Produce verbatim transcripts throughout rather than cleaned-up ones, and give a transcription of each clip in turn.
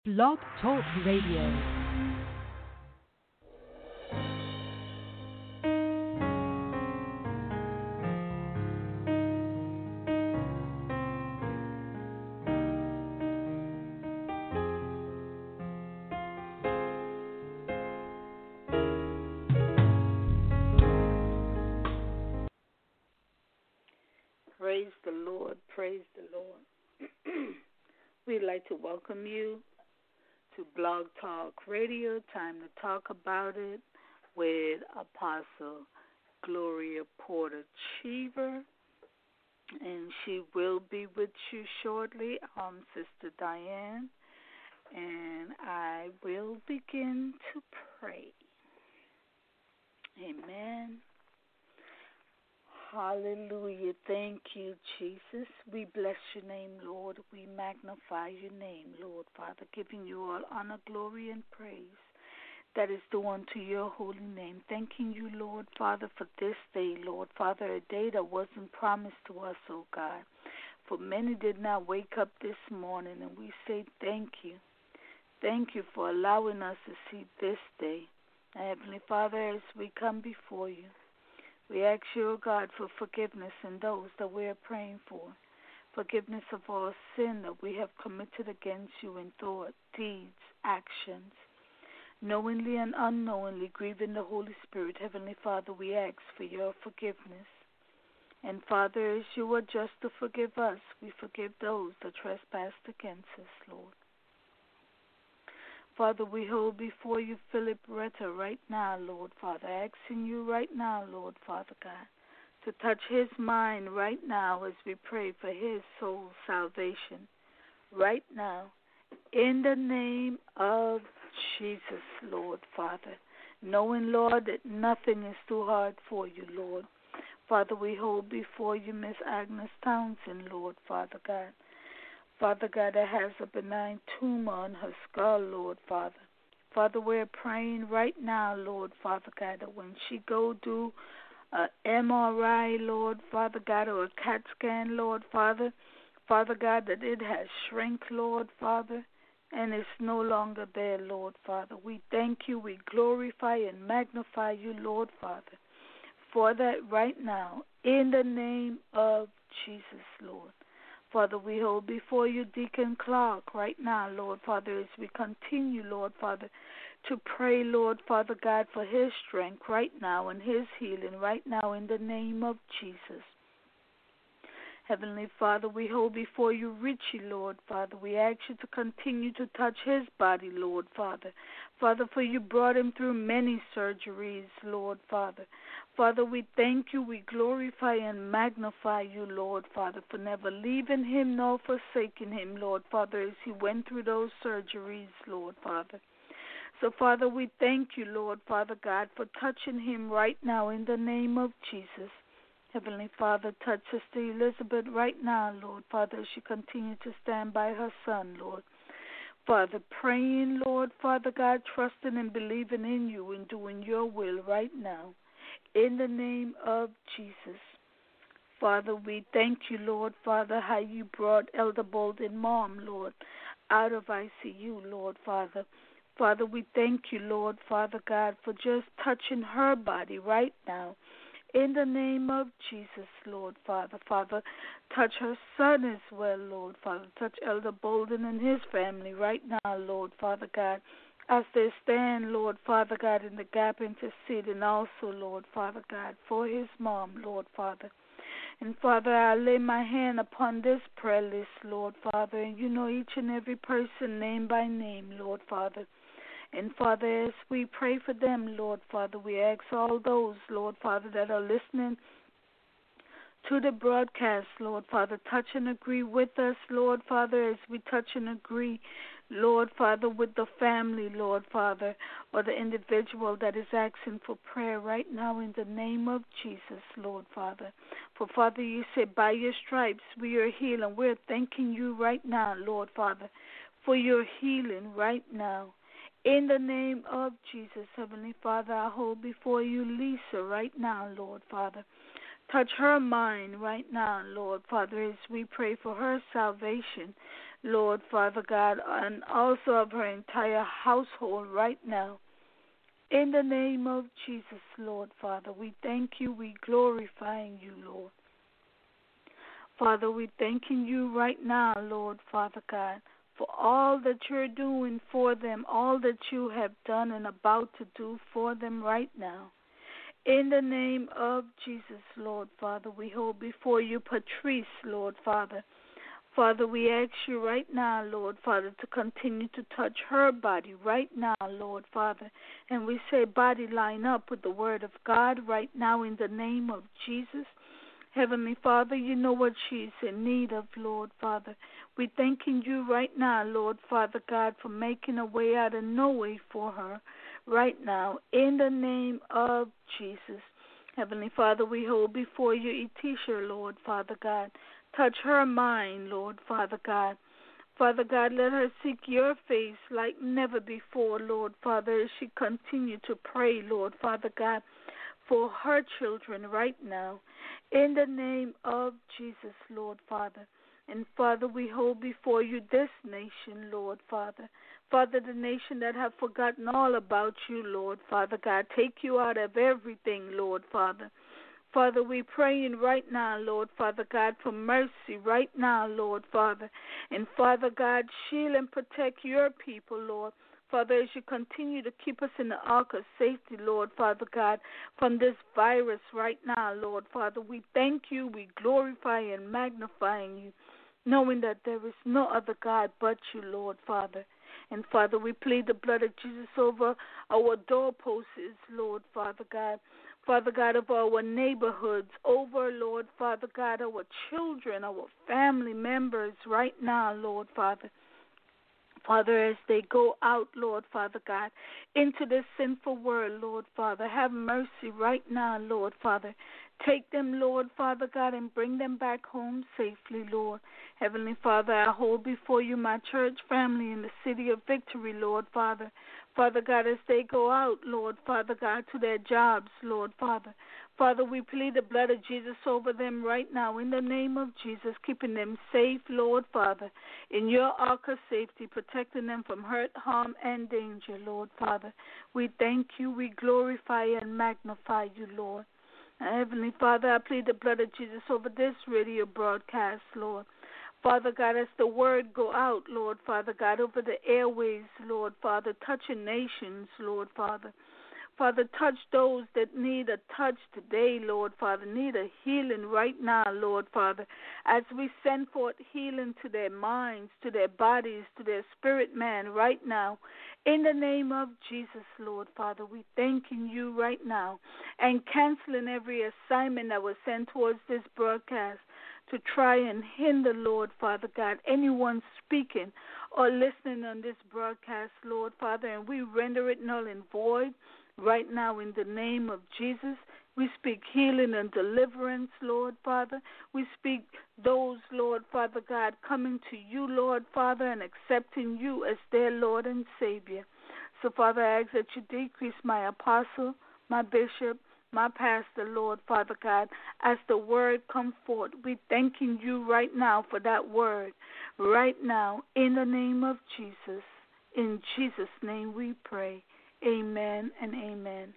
Blog Talk Radio. Praise the Lord, praise the Lord. We'd like to welcome you to Blog Talk Radio, time to talk about it with Apostle Gloria Porter Cheever, and she will be with you shortly, um, Sister Diane, and I will begin to pray. Amen. Hallelujah. Thank you, Jesus. We bless your name, Lord. We magnify your name, Lord, Father, giving you all honor, glory, and praise that is due unto your holy name. Thanking you, Lord, Father, for this day, Lord, Father, a day that wasn't promised to us, oh God. For many did not wake up this morning, and we say thank you. Thank you for allowing us to see this day. Heavenly Father, as we come before you, we ask you, O God, for forgiveness in those that we are praying for. Forgiveness of all sin that we have committed against you in thought, deeds, actions, knowingly and unknowingly grieving the Holy Spirit. Heavenly Father, we ask for your forgiveness. And Father, as you are just to forgive us, we forgive those that trespassed against us, Lord. Father, we hold before you Philip Retta right now, Lord Father, asking you right now, Lord Father God, to touch his mind right now as we pray for his soul's salvation right now. In the name of Jesus, Lord Father, knowing, Lord, that nothing is too hard for you, Lord. Father, we hold before you Miss Agnes Townsend, Lord Father God. Father God, that has a benign tumor on her skull, Lord Father. Father, we're praying right now, Lord Father God, that when she go do a M R I, Lord Father God, or a CAT scan, Lord Father, Father God, that it has shrunk, Lord Father, and it's no longer there, Lord Father. We thank you, we glorify and magnify you, Lord Father, for that right now, in the name of Jesus, Lord. Father, we hold before you Deacon Clark right now, Lord Father, as we continue, Lord Father, to pray, Lord Father God, for his strength right now and his healing right now in the name of Jesus. Heavenly Father, we hold before you Richie, Lord Father. We ask you to continue to touch his body, Lord Father. Father, for you brought him through many surgeries, Lord Father. Father, we thank you, we glorify and magnify you, Lord Father, for never leaving him nor forsaking him, Lord Father, as he went through those surgeries, Lord Father. So, Father, we thank you, Lord Father God, for touching him right now in the name of Jesus. Heavenly Father, touch Sister Elizabeth right now, Lord Father, as she continues to stand by her son, Lord. Father, praying, Lord Father God, trusting and believing in you and doing your will right now. In the name of Jesus. Father, we thank you, Lord Father, how you brought Elder Bolden mom, Lord, out of I C U, Lord Father. Father, we thank you, Lord Father God, for just touching her body right now. In the name of Jesus, Lord Father. Father, touch her son as well, Lord Father. Touch Elder Bolden and his family right now, Lord Father God, as they stand, Lord Father God, in the gap interceding also, Lord Father God, for his mom, Lord Father. And Father, I lay my hand upon this prayer list, Lord Father, and you know each and every person name by name, Lord Father. And Father, as we pray for them, Lord Father, we ask all those, Lord Father, that are listening to the broadcast, Lord Father, touch and agree with us, Lord Father, as we touch and agree, Lord Father, with the family, Lord Father, or the individual that is asking for prayer right now in the name of Jesus, Lord Father. For Father, you said by your stripes we are healed, and we're thanking you right now, Lord Father, for your healing right now. In the name of Jesus, Heavenly Father, I hold before you Lisa right now, Lord Father. Touch her mind right now, Lord Father, as we pray for her salvation. Lord, Father God, and also of her entire household right now. In the name of Jesus, Lord, Father, we thank you, we glorifying you, Lord. Father, we thanking you right now, Lord, Father God, for all that you're doing for them, all that you have done and about to do for them right now. In the name of Jesus, Lord, Father, we hold before you Patrice, Lord, Father. Father, we ask you right now, Lord, Father, to continue to touch her body right now, Lord, Father. And we say body line up with the word of God right now in the name of Jesus. Heavenly Father, you know what she's in need of, Lord, Father. We thanking you right now, Lord, Father God, for making a way out of no way for her right now, in the name of Jesus. Heavenly Father, we hold before you Etisha, Lord, Father God. Touch her mind, Lord, Father God. Father God, let her seek your face like never before, Lord, Father, as she continue to pray, Lord, Father God, for her children right now, in the name of Jesus, Lord, Father. And Father, we hold before you this nation, Lord, Father. Father, the nation that have forgotten all about you, Lord, Father God. Take you out of everything, Lord, Father. Father, we praying right now, Lord, Father God, for mercy right now, Lord, Father. And Father God, shield and protect your people, Lord. Father, as you continue to keep us in the ark of safety, Lord, Father God, from this virus right now, Lord, Father, we thank you, we glorify and magnify you, knowing that there is no other God but you, Lord, Father. And Father, we plead the blood of Jesus over our doorposts, Lord, Father God. Father God, of our neighborhoods, over, Lord, Father God, our children, our family members right now, Lord, Father. Father, as they go out, Lord, Father God, into this sinful world, Lord, Father, have mercy right now, Lord, Father. Take them, Lord, Father God, and bring them back home safely, Lord. Heavenly Father, I hold before you my church family in the city of Victory, Lord, Father. Father God, as they go out, Lord, Father God, to their jobs, Lord, Father. Father, we plead the blood of Jesus over them right now in the name of Jesus, keeping them safe, Lord, Father, in your ark of safety, protecting them from hurt, harm, and danger, Lord, Father. We thank you, we glorify and magnify you, Lord. Heavenly Father, I plead the blood of Jesus over this radio broadcast, Lord. Father God, as the word go out, Lord, Father God, over the airways, Lord, Father, touching nations, Lord, Father. Father, touch those that need a touch today, Lord, Father, need a healing right now, Lord, Father, as we send forth healing to their minds, to their bodies, to their spirit man right now. In the name of Jesus, Lord, Father, we thanking you right now and canceling every assignment that was sent towards this broadcast to try and hinder, Lord, Father God, anyone speaking or listening on this broadcast, Lord, Father, and we render it null and void right now in the name of Jesus. We speak healing and deliverance, Lord, Father. We speak those, Lord, Father God, coming to you, Lord, Father, and accepting you as their Lord and Savior. So, Father, I ask that you decrease my apostle, my bishop, my pastor, Lord, Father God, as the word come forth. We thanking you right now for that word, right now, in the name of Jesus. In Jesus' name we pray. Amen and amen.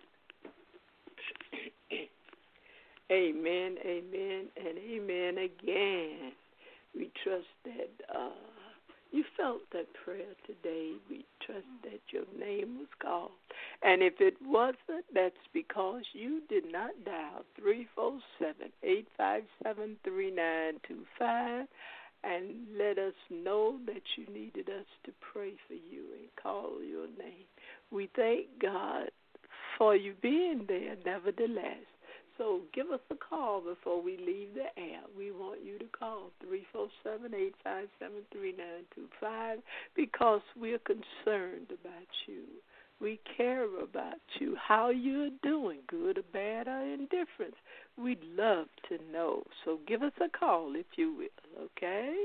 Amen, amen, and amen again. We trust that uh, you felt that prayer today. We trust that your name was called. And if it wasn't, that's because you did not dial three four seven, eight five seven, three nine two five and let us know that you needed us to pray for you and call your name. We thank God for you being there, nevertheless. So give us a call before we leave the air. We want you to call three four seven, eight five seven, three nine two five because we're concerned about you. We care about you, how you're doing, good or bad or indifferent. We'd love to know. So give us a call if you will, okay?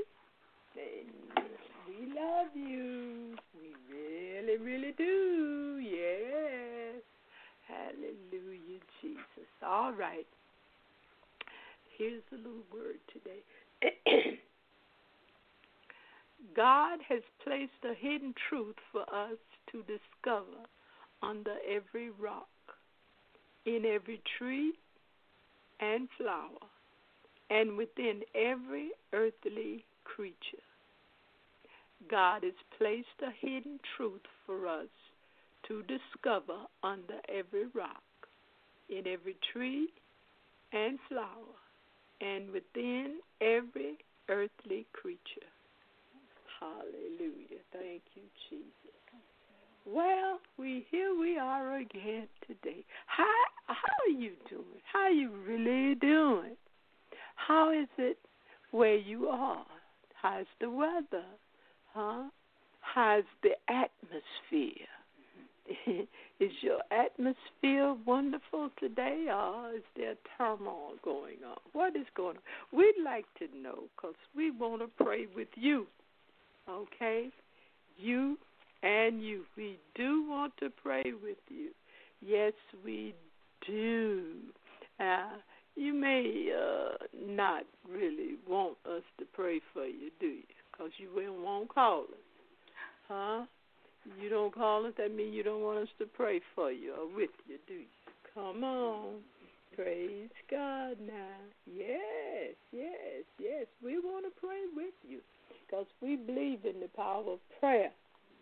We love you. We really, really do. Yes. Hallelujah, Jesus. All right. Here's a little word today. God has placed a hidden truth for us to discover under every rock, in every tree and flower, and within every earthly creature. God has placed a hidden truth for us to discover under every rock, in every tree and flower, and within every earthly creature. Hallelujah. Thank you, Jesus. Well, we here we are again today. How how are you doing? How are you really doing? How is it where you are? How's the weather? Huh? How's the atmosphere? Is your atmosphere wonderful today, or is there turmoil going on? What is going on? We'd like to know, because we want to pray with you, okay? You and you. We do want to pray with you. Yes, we do. Uh, you may uh, not really want us to pray for you, do you? Because you won't call us. Huh? You don't call us, that means you don't want us to pray for you or with you, do you? Come on. Praise God now. Yes, yes, yes. We want to pray with you because we believe in the power of prayer.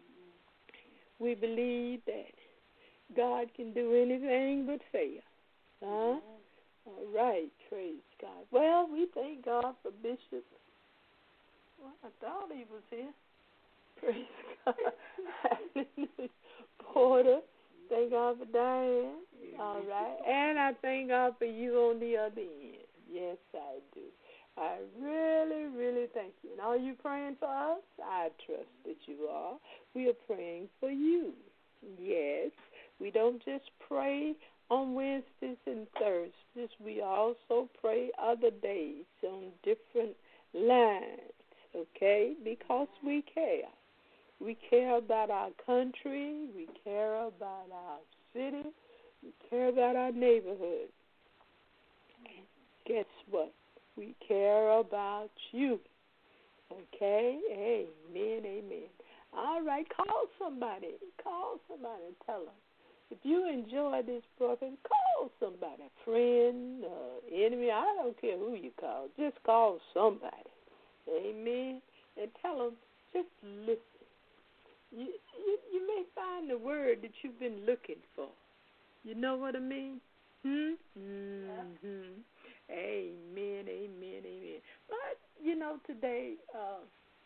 We believe that God can do anything but fail. Huh? All right. Praise God. Well, we thank God for Bishop. Well, I thought he was here. Praise God. Hallelujah. Porter. Thank God for Diane. All right. And I thank God for you on the other end. Yes, I do. I really, really thank you. And are you praying for us? I trust that you are. We are praying for you. Yes. We don't just pray on Wednesdays and Thursdays. We also pray other days on different lines, okay? Because we care. We care about our country. We care about our city. We care about our neighborhood. And guess what? We care about you. Okay? Amen, amen. All right, call somebody. Call somebody and tell them. If you enjoy this program, call somebody, a friend, uh, enemy. I don't care who you call. Just call somebody. Amen. And tell them, just listen. You, you you may find the word that you've been looking for. You know what I mean? Hmm? Mm-hmm. Amen, amen, amen. But, you know, today, uh,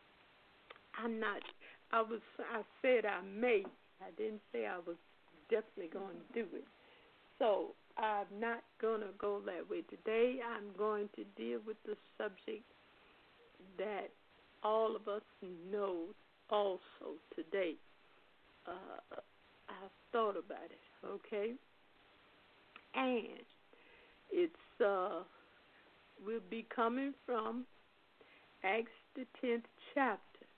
I'm not, I was, I said I may. I didn't say I was definitely going to do it. So I'm not going to go that way. Today I'm going to deal with the subject that all of us know also today. Uh, I've thought about it, okay? And it's, uh, we'll be coming from Acts the tenth chapter.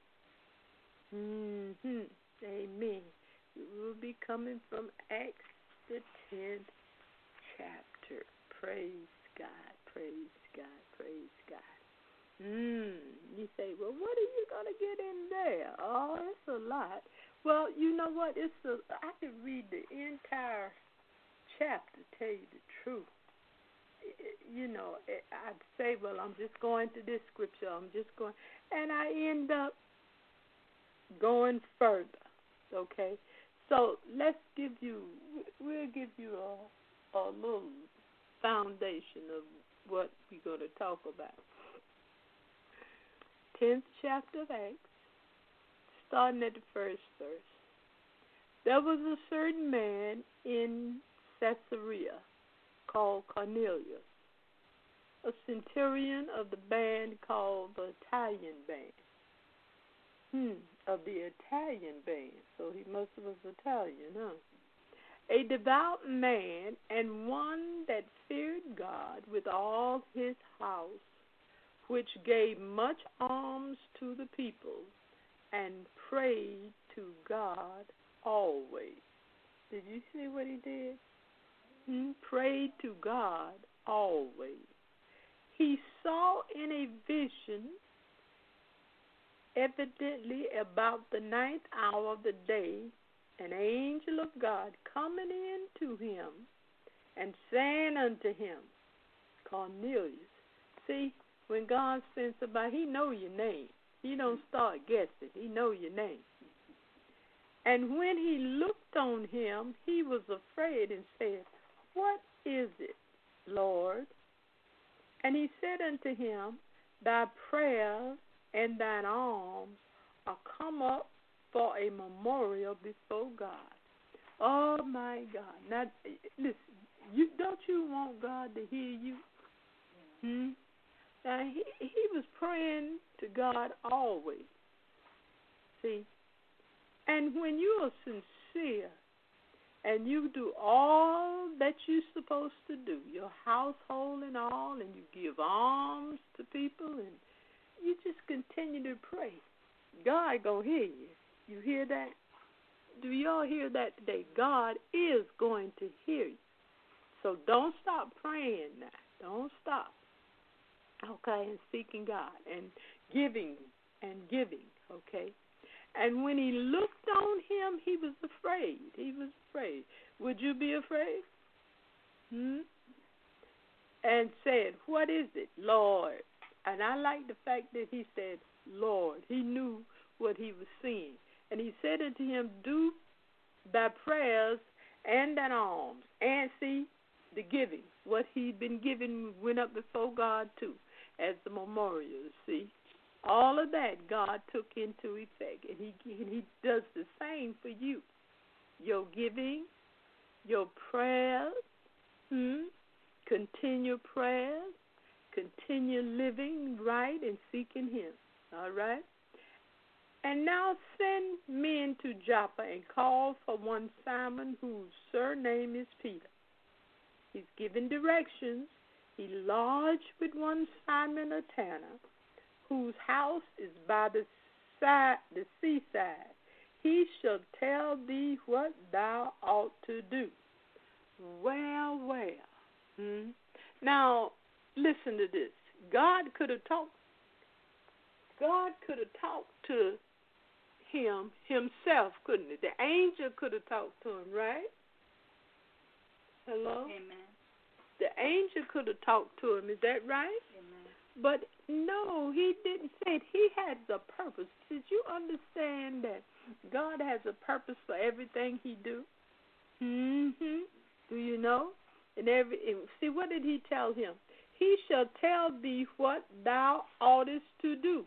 Mm-hmm. Amen. We'll be coming from Acts the tenth chapter. Praise God, praise God, praise God. Mm. You say, well, what are you going to get in there? Oh, it's a lot. Well, you know what? It's a, I could read the entire chapter, tell you the truth. You know, I'd say, well, I'm just going to this scripture. I'm just going. And I end up going further, okay? So let's give you, we'll give you a, a little foundation of what we're going to talk about. tenth chapter of Acts, starting at the first verse. There was a certain man in Caesarea called Cornelius, a centurion of the band called the Italian band. Hmm, of the Italian band. So he must have was Italian, huh? A devout man and one that feared God with all his house, which gave much alms to the people and prayed to God always. Did you see what he did? He prayed to God always. He saw in a vision evidently about the ninth hour of the day, an angel of God coming in to him and saying unto him, Cornelius. See, when God sends somebody, he know your name. He don't start guessing. He know your name. And when he looked on him, he was afraid and said, What is it, Lord? And he said unto him, Thy prayers and thine alms are come up for a memorial before God. Oh, my God. Now, listen, you, don't you want God to hear you? Hmm? Now, he, he was praying to God always. See? And when you are sincere and you do all that you're supposed to do, your household and all, and you give alms to people, and you just continue to pray, God gonna hear you. You hear that? Do y'all hear that today? God is going to hear you. So don't stop praying now. Don't stop. Okay, and seeking God and giving and giving, okay? And when he looked on him, he was afraid. He was afraid. Would you be afraid? Hmm? And said, What is it, Lord? And I like the fact that he said, Lord. He knew what he was seeing. And he said unto him, Do thy prayers and thine alms. And see, the giving. What he'd been given went up before God too, as the memorial, see. All of that God took into effect, and he, and he does the same for you. Your giving, your prayers, hmm? Continue prayers, continue living right and seeking him, all right? And now send men to Joppa and call for one Simon, whose surname is Peter. He's given directions. He lodged with one Simon a tanner, whose house is by the side, the seaside. He shall tell thee what thou ought to do. Well, well. Hmm? Now, listen to this. God could have talked. God could have talked to him himself, couldn't he? The angel could have talked to him, right? Hello? Amen. The angel could have talked to him. Is that right? Amen. But no, he didn't say it. He has a purpose. Did you understand that God has a purpose for everything he do? Mm-hmm. Do you know? And every and see, what did he tell him? He shall tell thee what thou oughtest to do.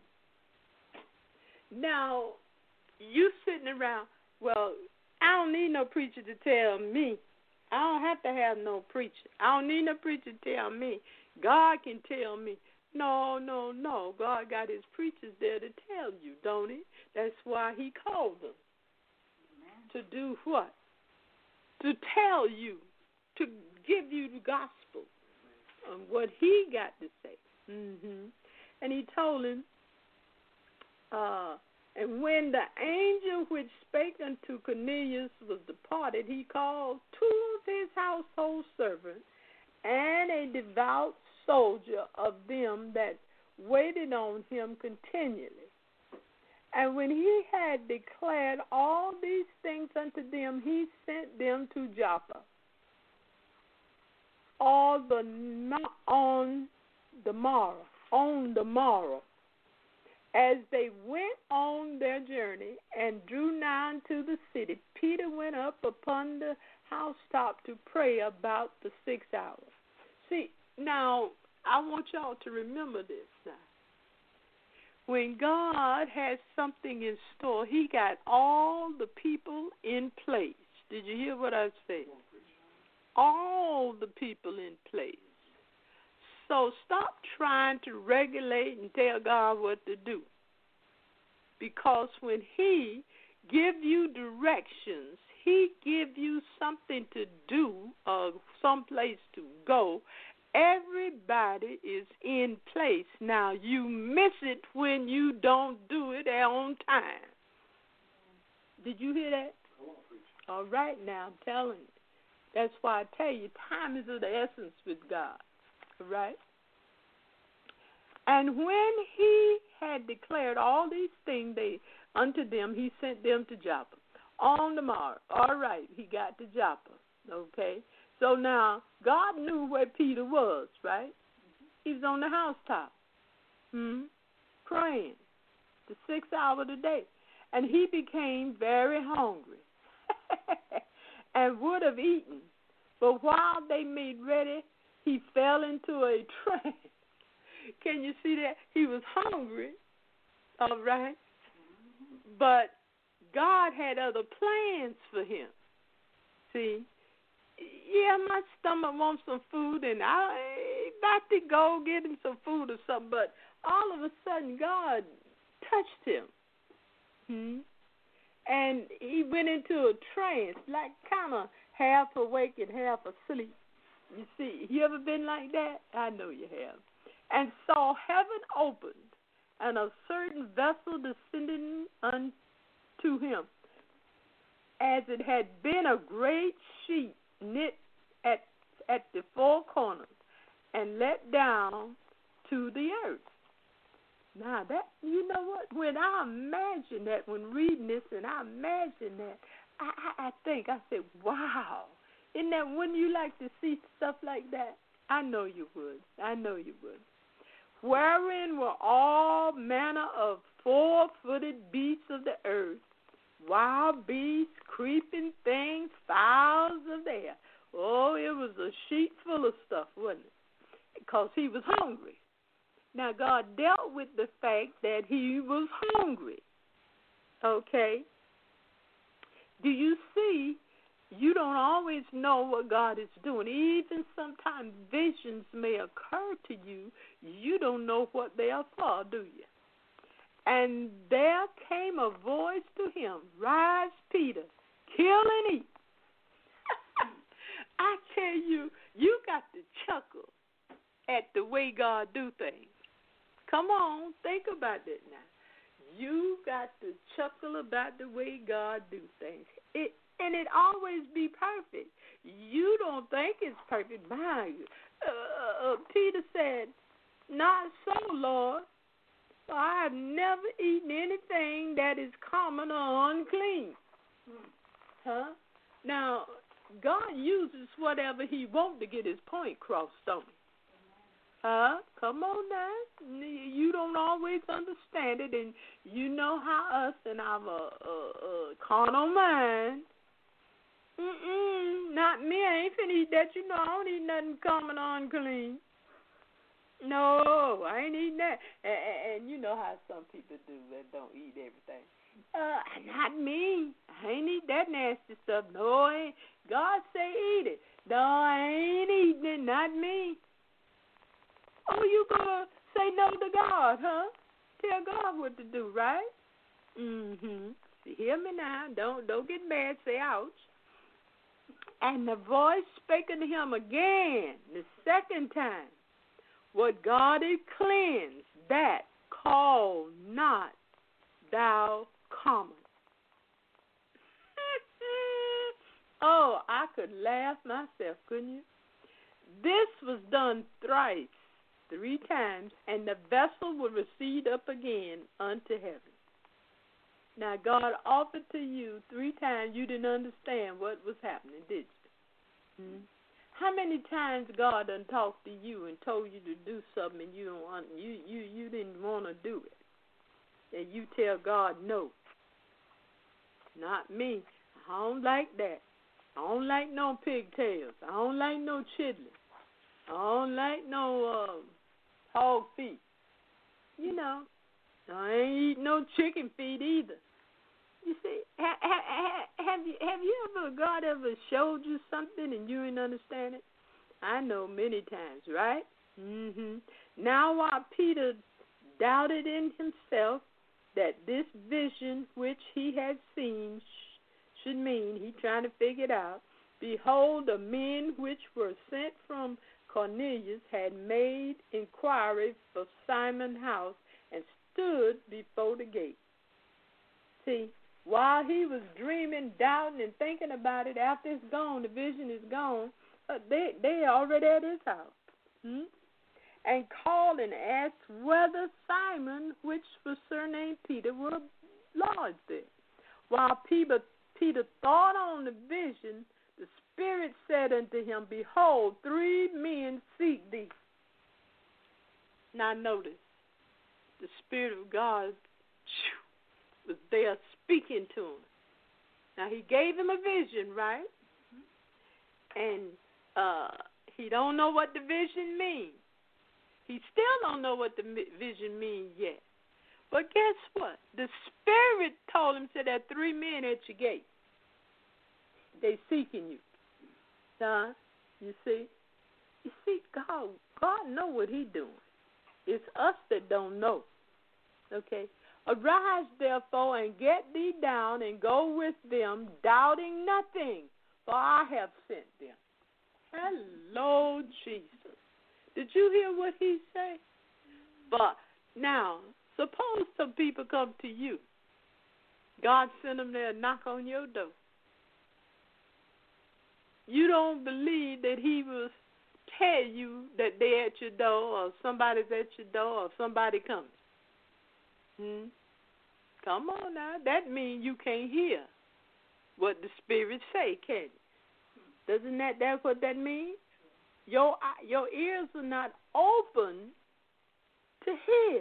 Now, you sitting around, well, I don't need no preacher to tell me. I don't have to have no preacher. I don't need no preacher to tell me. God can tell me. No, no, no. God got his preachers there to tell you, don't he? That's why he called them. Amen. To do what? To tell you, to give you the gospel of what he got to say. Mm-hmm. And he told him, uh, and when the angel which spake unto Cornelius was departed, he called two of his household servants and a devout soldier of them that waited on him continually. And when he had declared all these things unto them, he sent them to Joppa. All the on the morrow, on the morrow, as they went on their journey and drew nigh to the city, Peter went up upon the housetop to pray about the sixth hour. See, now, I want y'all to remember this now. When God has something in store, he got all the people in place. Did you hear what I said? All the people in place. So stop trying to regulate and tell God what to do. Because when he give you directions, he give you something to do or someplace to go, everybody is in place. Now, you miss it when you don't do it on time. Did you hear that? All right, now, I'm telling you. That's why I tell you, time is of the essence with God. Right? And when he had declared all these things they unto them, he sent them to Joppa. On the morrow, all right, he got to Joppa, okay? So now, God knew where Peter was, right? He was on the housetop, hmm, praying the sixth hour of the day. And he became very hungry and would have eaten. But while they made ready, he fell into a trance. Can you see that? He was hungry, all right? But God had other plans for him. See? Yeah, my stomach wants some food, and I about to go get him some food or something. But all of a sudden, God touched him. Hmm? And he went into a trance, like kind of half awake and half asleep. You see, you ever been like that? I know you have. And saw heaven opened, and a certain vessel descending unto him, as it had been a great sheet knit at at the four corners, and let down to the earth. Now that, you know what? When I imagine that, when reading this, and I imagine that, I, I, I think I said, "Wow!" Isn't that? Wouldn't you like to see stuff like that? I know you would. I know you would. Wherein were all manner of four-footed beasts of the earth, wild beasts, creeping things, fowls of the air. Oh, it was a sheet full of stuff, wasn't it? Because he was hungry. Now, God dealt with the fact that he was hungry. Okay? Do you see? You don't always know what God is doing. Even sometimes visions may occur to you. You don't know what they are for, do you? And there came a voice to him, "Rise, Peter, kill and eat." I tell you, you got to chuckle at the way God do things. Come on, think about it now. You got to chuckle about the way God do things. It And it always be perfect. You don't think it's perfect. My, uh, uh, Peter said, "Not so, Lord. For I have never eaten anything that is common or unclean." Huh? Now, God uses whatever he wants to get his point across, don't he? Huh? Come on now. You don't always understand it, and you know how us and our uh, uh, carnal mind. Mm-mm, not me. I ain't finna eat that. You know, I don't eat nothing common or unclean. No, I ain't eating that. And, and, and you know how some people do that, don't eat everything. Uh, not me. I ain't eat that nasty stuff. No, I ain't. God say eat it. No, I ain't eating it. Not me. Oh, you gonna say no to God, huh? Tell God what to do, right? Mm-hmm. Hear me now. Don't don't get mad. Say ouch. And the voice spake unto him again, the second time, "What God is cleansed, that call not thou common." Oh, I could laugh myself, couldn't you? This was done thrice, three times, and the vessel will recede up again unto heaven. Now, God offered to you three times. You didn't understand what was happening, did you? Hmm? How many times God done talked to you and told you to do something and you don't want, you you you didn't want to do it, and you tell God no? Not me. I don't like that. I don't like no pigtails. I don't like no chitlins. I don't like no uh, hog feet. You know, I ain't eat no chicken feet either. You see, ha, ha, ha, have you have you ever, God ever showed you something and you didn't understand it? I know many times, right? Mm-hmm. Now while Peter doubted in himself that this vision which he had seen sh- should mean, he trying to figure it out, behold, the men which were sent from Cornelius had made inquiry for Simon's house and stood before the gate. See, while he was dreaming, doubting, and thinking about it, after it's gone, the vision is gone, uh, they they already at his house. Hmm? and called and asked whether Simon, which was surnamed Peter, would lodge there. While Peter, Peter thought on the vision, the Spirit said unto him, Behold, three men seek thee. Now notice, the Spirit of God was there speaking to him. Now he gave him a vision, right? And uh, he don't know what the vision means. He still don't know what the vision means yet. But guess what? The Spirit told him, said, there are three men at your gate. They seeking you. Huh? You see? You see, God, God know what he doing. It's us that don't know. Okay? Arise, therefore, and get thee down and go with them, doubting nothing, for I have sent them. Hello, Jesus. Did you hear what he said? But now, suppose some people come to you. God sent them there and knock on your door. You don't believe that he will tell you that they're at your door or somebody's at your door or somebody comes. Hmm? Come on now. That means you can't hear what the Spirit say, can it? Doesn't that, that's what that means? Your, your ears are not open to hear.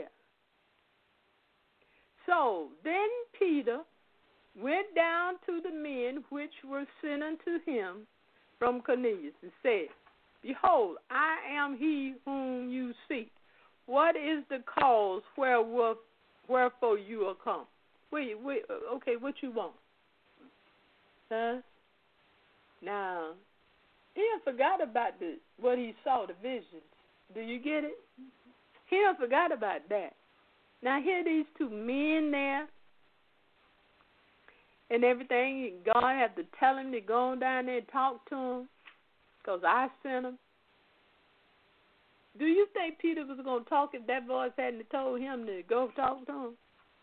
So then Peter went down to the men which were sent unto him from Cornelius and said, Behold, I am he whom you seek. What is the cause wherewith, wherefore you are come? Wait, wait, okay, what you want? Huh? Now, he had forgot about the what he saw, the visions. Do you get it? He had forgot about that. Now, here these two men there and everything. God had to tell him to go on down there and talk to him because I sent him. Do you think Peter was going to talk if that voice hadn't told him to go talk to him?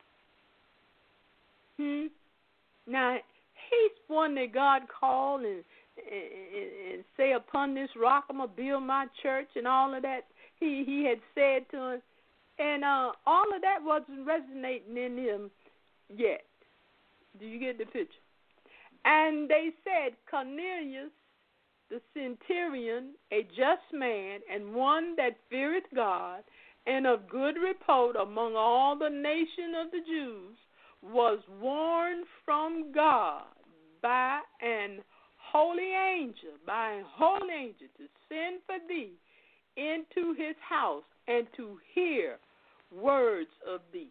Hmm? Now, he's one that God called and, and, and say, upon this rock I'm going to build my church and all of that. He, he had said to him. And uh, all of that wasn't resonating in him yet. Do you get the picture? And they said, Cornelius, the centurion, a just man, and one that feareth God, and of good report among all the nation of the Jews, was warned from God by an holy angel, by a holy angel, to send for thee into his house and to hear words of thee.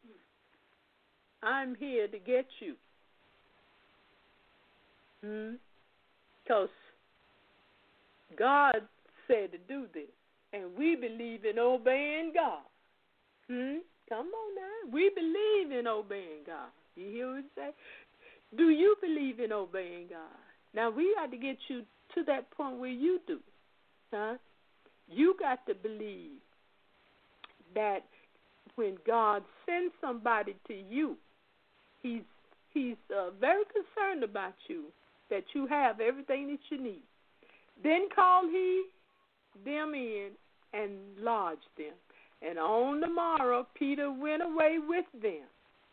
I'm here to get you. Hmm? Because God said to do this, and we believe in obeying God. Hmm? Come on now. We believe in obeying God. You hear what I say? Do you believe in obeying God? Now, we got to get you to that point where you do. Huh? You got to believe that when God sends somebody to you, he's he's uh, very concerned about you, that you have everything that you need. Then called he them in and lodged them. And on the morrow, Peter went away with them.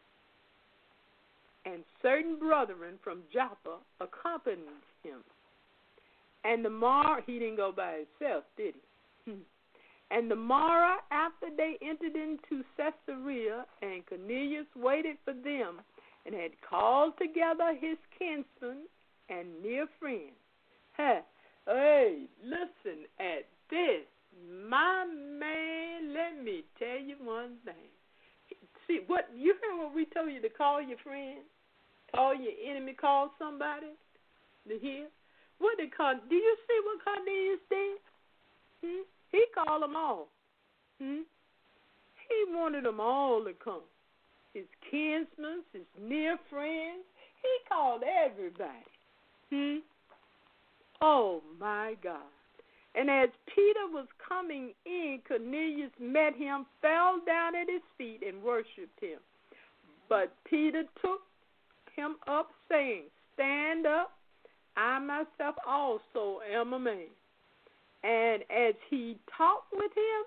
And certain brethren from Joppa accompanied him. And the morrow, he didn't go by himself, did he? And the morrow after they entered into Caesarea, and Cornelius waited for them, and had called together his kinsmen and near friends. Hey, hey, listen at this. My man, let me tell you one thing. See, what you heard what we told you to call your friend? Call your enemy, call somebody to hear? What did Car- do you see what Cornelius did? Hmm? He called them all. Hmm? He wanted them all to come. His kinsmen, his near friends. He called everybody. Hmm? Oh, my God. And as Peter was coming in, Cornelius met him, fell down at his feet, and worshipped him. But Peter took him up, saying, Stand up, I myself also am a man. And as he talked with him,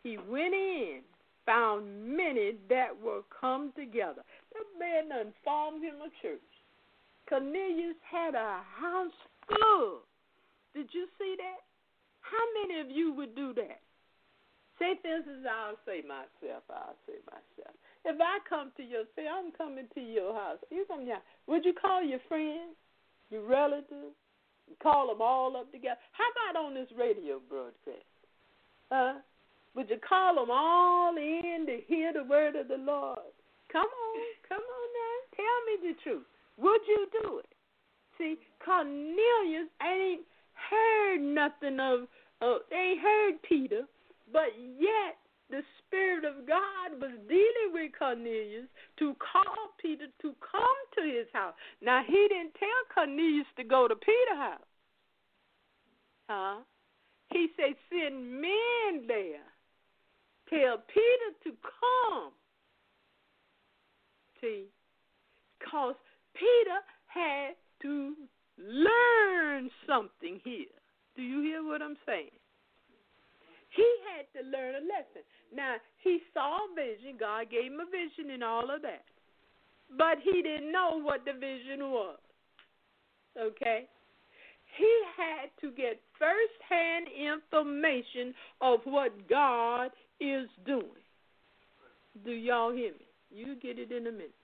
he went in, found many that were come together. That man done formed him a church. Cornelius had a house full. Did you see that? How many of you would do that? Say, for instance, I'll say myself, I'll say myself. If I come to your, say, I'm coming to your house, you come here, would you call your friends, your relatives, call them all up together? How about on this radio broadcast? Huh? Would you call them all in to hear the word of the Lord? Come on, come on now. Tell me the truth. Would you do it? See, Cornelius ain't heard nothing of, uh, ain't heard Peter, but yet the Spirit of God was dealing with Cornelius to call Peter to come to his house. Now, he didn't tell Cornelius to go to Peter's house. Huh? He said, send men there. Tell Peter to come. See? Because Peter had to learn something here. Do you hear what I'm saying? He had to learn a lesson. Now, he saw a vision. God gave him a vision and all of that. But he didn't know what the vision was. Okay? He had to get first-hand information of what God is doing. Do y'all hear me? You get it in a minute.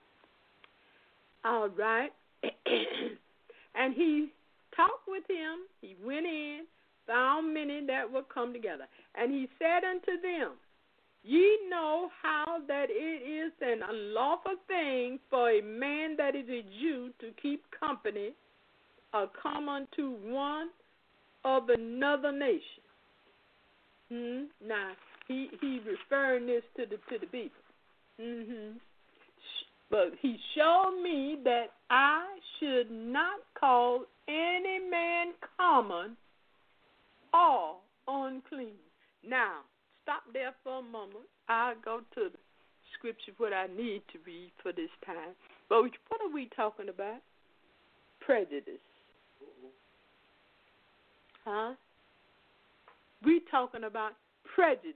All right. And he talked with him. He went in, found many that would come together. And he said unto them, ye know how that it is an unlawful thing for a man that is a Jew to keep company or come unto one of another nation. Hmm? Now, he he referring this to the to the people. Mm-hmm. But he showed me that I should not call any man common or unclean. Now, stop there for a moment. I'll go to the scripture what I need to read for this time. But what are we talking about? Prejudice. Huh? We talking about prejudice.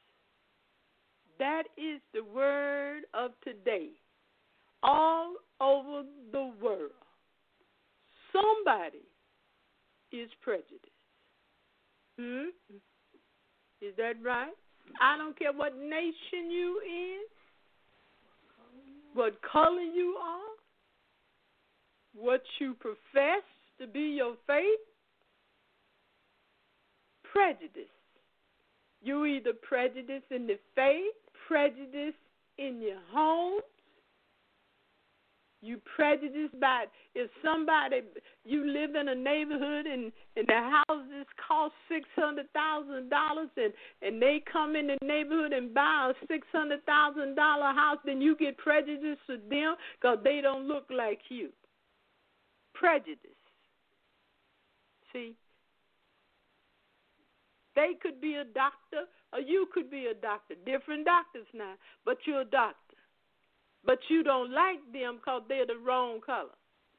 That is the word of today. All over the world, somebody is prejudiced. Hmm? Is that right? I don't care what nation you in, what color you are, what you profess to be your faith. Prejudice. You either prejudice in the faith, prejudice in your home. You prejudiced by if somebody, you live in a neighborhood and, and the houses cost six hundred thousand dollars and, and they come in the neighborhood and buy a six hundred thousand dollars house, then you get prejudiced with them because they don't look like you. Prejudice. See? They could be a doctor or you could be a doctor. Different doctors now, but you're a doctor. But you don't like them because they're the wrong color.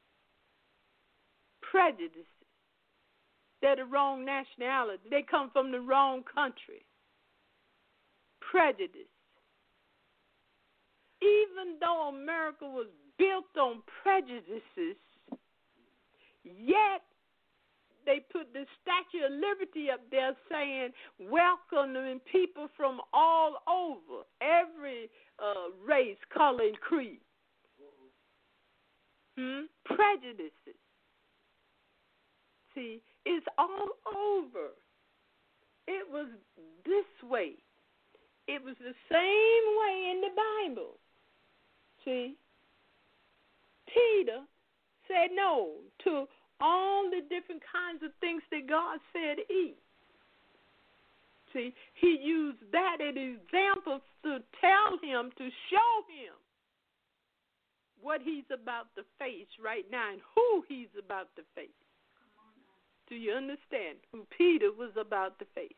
Prejudices. They're the wrong nationality. They come from the wrong country. Prejudice. Even though America was built on prejudices, yet they put the Statue of Liberty up there saying, welcoming people from all over, every uh, race, color, and creed. Hmm? Prejudices. See, it's all over. It was this way. It was the same way in the Bible. See? Peter said no to all the different kinds of things that God said eat. See, he used that as an example to tell him, to show him what he's about to face right now and who he's about to face. Do you understand who Peter was about to face?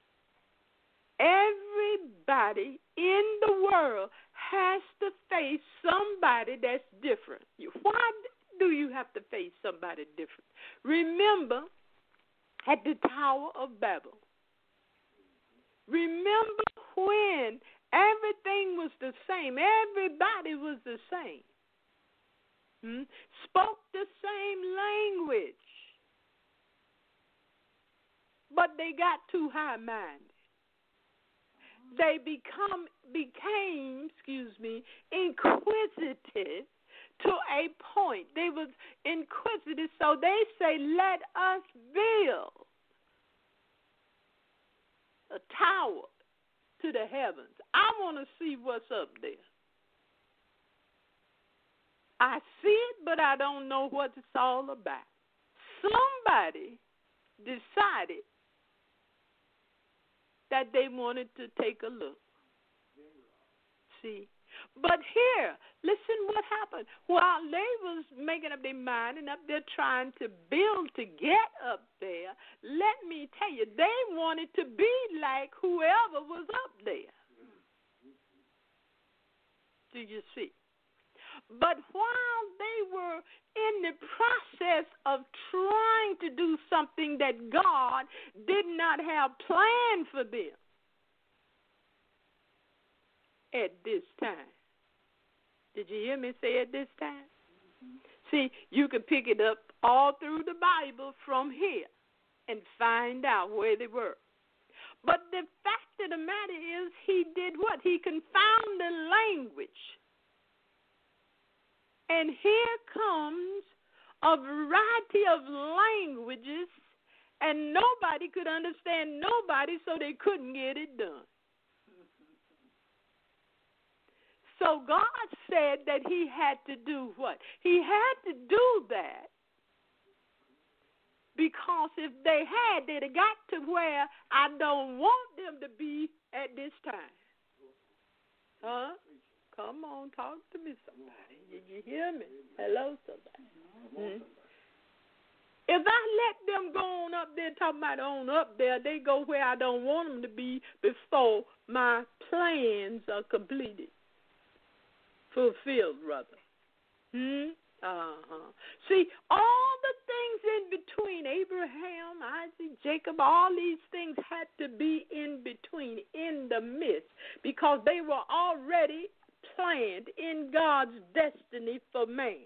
Everybody in the world has to face somebody that's different. Why do you have to face somebody different? Remember, at the Tower of Babel, Remember when everything was the same, everybody was the same, hmm? spoke the same language, but they got too high-minded. They become became, excuse me, inquisitive to a point. They was inquisitive, so they say, let us build a tower to the heavens. I want to see what's up there. I see it, but I don't know what it's all about. Somebody decided that they wanted to take a look. See? But here, listen what happened. While they was making up their mind and up there trying to build to get up there, let me tell you, they wanted to be like whoever was up there. Do you see? But while they were in the process of trying to do something that God did not have planned for them at this time. Did you hear me say at this time? Mm-hmm. See, you can pick it up all through the Bible from here and find out where they were. But the fact of the matter is, he did what? He confounded the language. And here comes a variety of languages, and nobody could understand nobody, so they couldn't get it done. So God said that he had to do what? He had to do that because if they had, they'd have got to where I don't want them to be at this time. Huh? Come on, talk to me, somebody. Did you hear me? Hello, somebody. Mm-hmm. If I let them go on up there, talking about on up there, they go where I don't want them to be before my plans are completed, fulfilled, rather. Hmm? Uh-huh. See, all the things in between, Abraham, Isaac, Jacob, all these things had to be in between, in the midst, because they were already planned in God's destiny for man.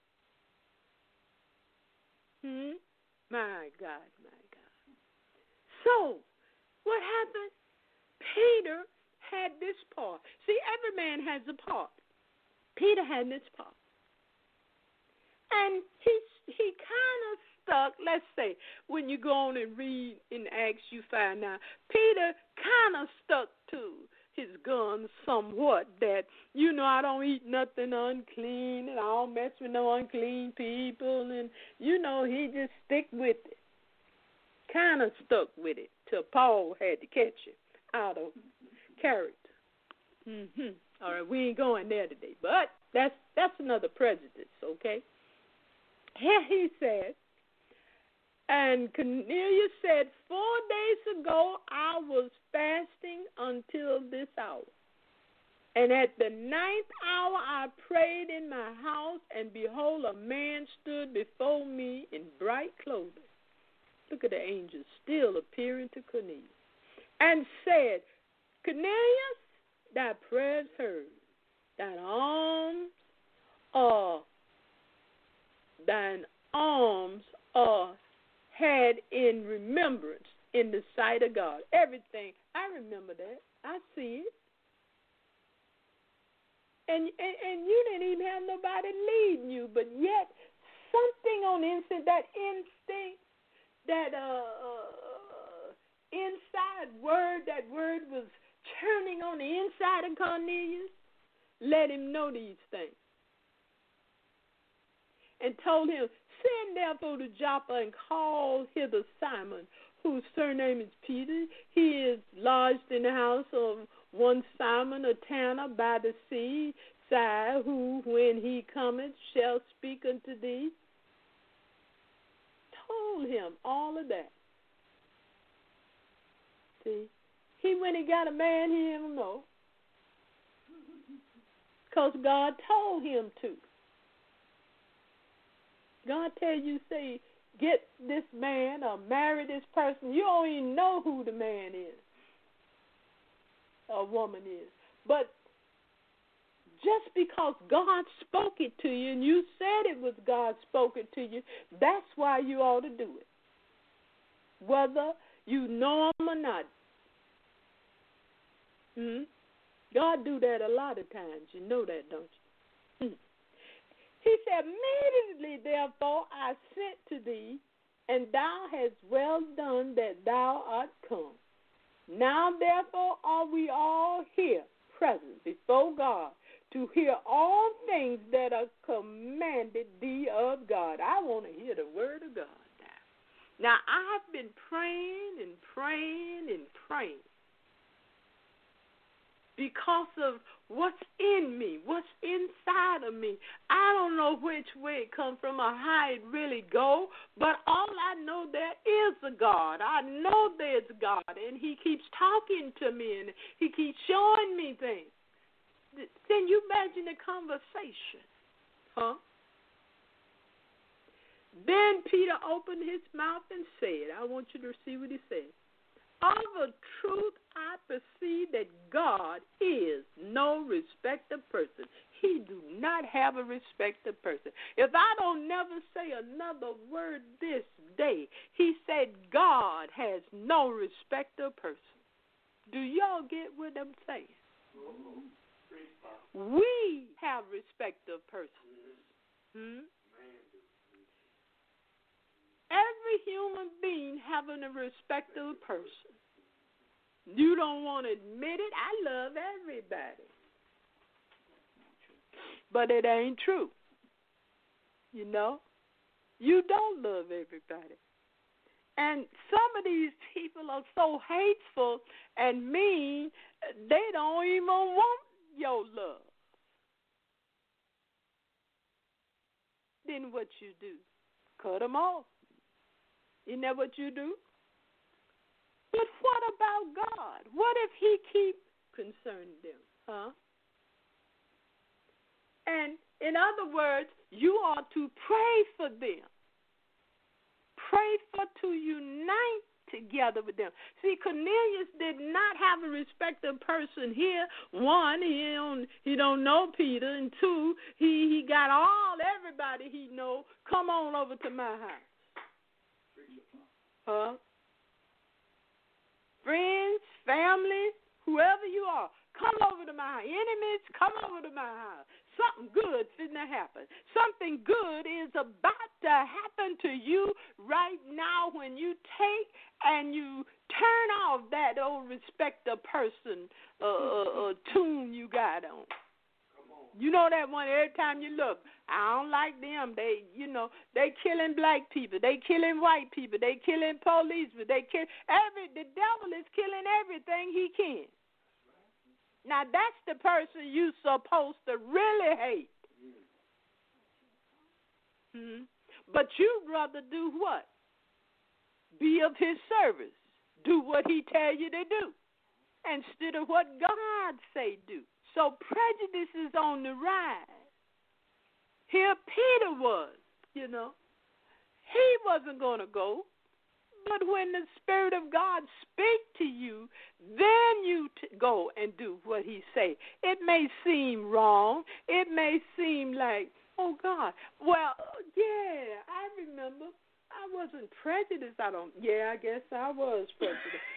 Hmm? My God, my God. So, what happened? Peter had this part. See, every man has a part. Peter had this part. And he he kind of stuck, let's say, when you go on and read in Acts, you find out, Peter kind of stuck to his guns somewhat, that, you know, I don't eat nothing unclean, and I don't mess with no unclean people, and, you know, he just stick with it. Kind of stuck with it till Paul had to catch him out of character. Mm-hmm. All right, we ain't going there today, but that's that's another prejudice, okay? Here he said, and Cornelius said, four days ago I was fasting until this hour. And at the ninth hour I prayed in my house, and behold, a man stood before me in bright clothing. Look at the angel still appearing to Cornelius. And said, Cornelius, thy prayers heard, thine alms are, thine alms are had in remembrance in the sight of God. Everything. I remember that. I see it. And, and and you didn't even have nobody leading you, but yet something on the instinct, that instinct, that uh, uh, inside word, that word was churning on the inside of Cornelius, let him know these things. And told him, send therefore to Joppa and call hither Simon, whose surname is Peter. He is lodged in the house of one Simon, a tanner by the sea side, who, when he cometh, shall speak unto thee. Told him all of that. See, he when he got a man, he didn't know, because God told him to. God tell you, say, get this man or marry this person. You don't even know who the man is. a woman is. But just because God spoke it to you and you said it was God spoke it to you, that's why you ought to do it. Whether you know him or not. Hmm? God do that a lot of times. You know that, don't you? Hmm. He said, immediately, therefore, I sent to thee, and thou hast well done that thou art come. Now, therefore, are we all here, present before God, to hear all things that are commanded thee of God. I want to hear the word of God now. Now, I've been praying and praying and praying because of what's in me, what's inside of me. I don't know which way it comes from or how it really go, but all I know, there is a God. I know there's God, and he keeps talking to me, and he keeps showing me things. Can you imagine the conversation? Huh? Then Peter opened his mouth and said, I want you to see what he said. Of a truth I perceive that God is no respecter of person. He do not have a respect of person. If I don't never say another word this day, he said God has no respect of person. Do y'all get what I'm saying? Mm-hmm. We have respect of persons. Hmm? Every human being having a respect of a person. You don't want to admit it. I love everybody. But it ain't true. You know? You don't love everybody. And some of these people are so hateful and mean, they don't even want your love. Then what you do? Cut them off. Isn't that what you do? But what about God? What if he keep concerning them? Huh? And in other words, you are to pray for them. Pray for to unite together with them. See, Cornelius did not have a respected person here. One, he don't he don't know Peter, and two, he he got all everybody he know. Come on over to my house. Huh? Friends, family, whoever you are, come over to my house. Enemies, come over to my house. Something good is going to happen. Something good is about to happen to you right now when you take and you turn off that old respect a person uh, uh, uh, tune you got on. You know that one, every time you look, I don't like them. They, you know, they killing black people. They killing white people. They killing police. They kill every. The devil is killing everything he can. Now, that's the person you supposed to really hate. Hmm. But you'd rather do what? Be of his service. Do what he tell you to do instead of what God say do. So prejudice is on the rise. Here Peter was, you know. He wasn't going to go. But when the Spirit of God speak to you, then you t- go and do what he say. It may seem wrong. It may seem like, oh, God. Well, yeah, I remember. I wasn't prejudiced. I don't, yeah, I guess I was prejudiced.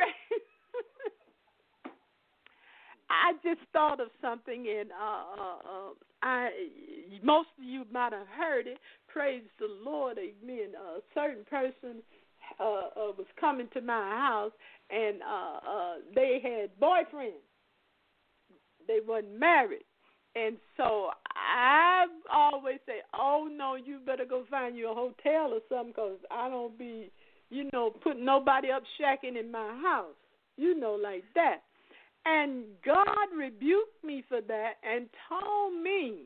I just thought of something, and uh, uh, uh, I most of you might have heard it. Praise the Lord, amen. A certain person uh, uh, was coming to my house, and uh, uh, they had boyfriends. They weren't married. And so I always say, oh, no, you better go find you a hotel or something, because I don't be, you know, putting nobody up shacking in my house, you know, like that. And God rebuked me for that and told me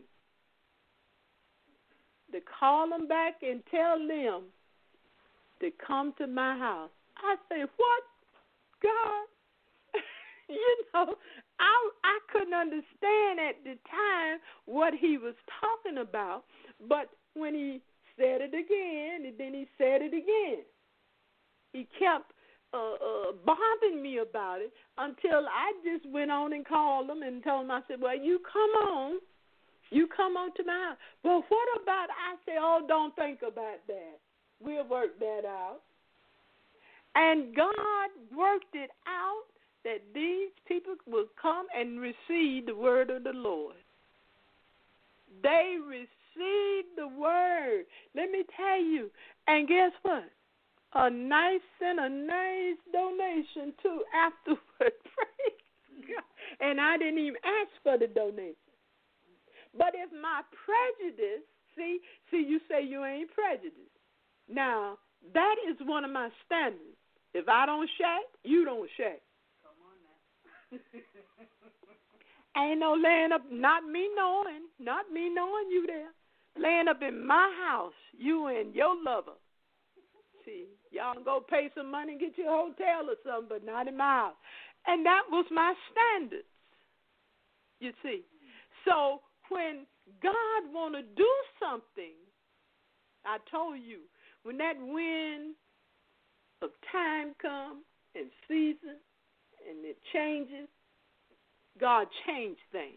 to call them back and tell them to come to my house. I say, what? God? You know, I I couldn't understand at the time what he was talking about, but when he said it again, and then he said it again, he kept uh, uh, bothering me about it until I just went on and called them and told them, I said, well, you come on. You come on to my house. But what about, I say, oh, don't think about that. We'll work that out. And God worked it out that these people will come and receive the word of the Lord. They received the word. Let me tell you. And guess what? A nice and a nice donation, too, afterward. Praise God. And I didn't even ask for the donation. But if my prejudice, see, see, you say you ain't prejudiced. Now, that is one of my standards. If I don't shake, you don't shake. Come on now. Ain't no laying up, not me knowing, not me knowing you there. Laying up in my house, you and your lover. See, y'all can go pay some money and get you a hotel or something, but not in my house. And that was my standards, you see. So when God want to do something, I told you, when that wind of time comes and season and it changes, God changed things.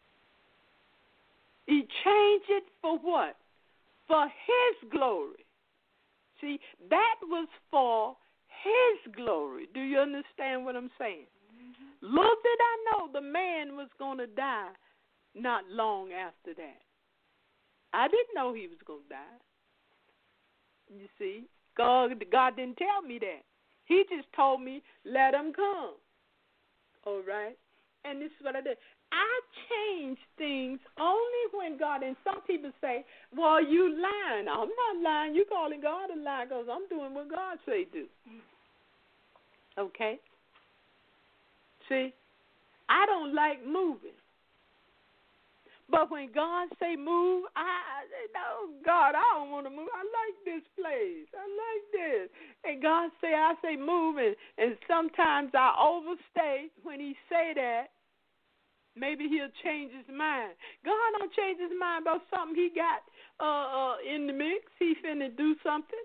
He changed it for what? For His glory. See, that was for His glory. Do you understand what I'm saying? Mm-hmm. Little did I know the man was going to die not long after that. I didn't know he was going to die. You see, God, God didn't tell me that. He just told me, let him come. All right? And this is what I did. I changed things only when God, and some people say, well, you lying. I'm not lying. You calling God a liar because I'm doing what God say do. Okay? See, I don't like moving. But when God say move, I, I say, no, God, I don't want to move. I like this place. I like this. And God say, I say move, and, and sometimes I overstay when He say that. Maybe He'll change His mind. God don't change His mind about something He got uh, uh, in the mix. He finna do something.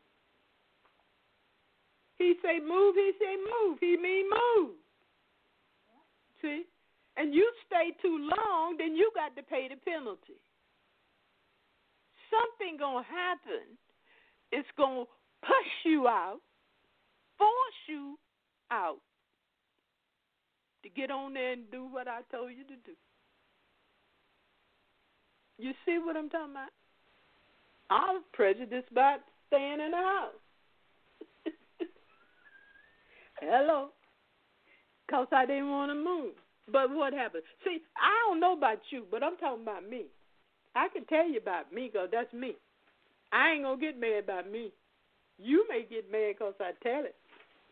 He say move, He say move. He mean move. See? And you stay too long, then you got to pay the penalty. Something going to happen. It's going to push you out, force you out to get on there and do what I told you to do. You see what I'm talking about? I was prejudiced about staying in the house. Hello. Because I didn't want to move. But what happened? See, I don't know about you, but I'm talking about me. I can tell you about me because that's me. I ain't going to get mad about me. You may get mad because I tell it.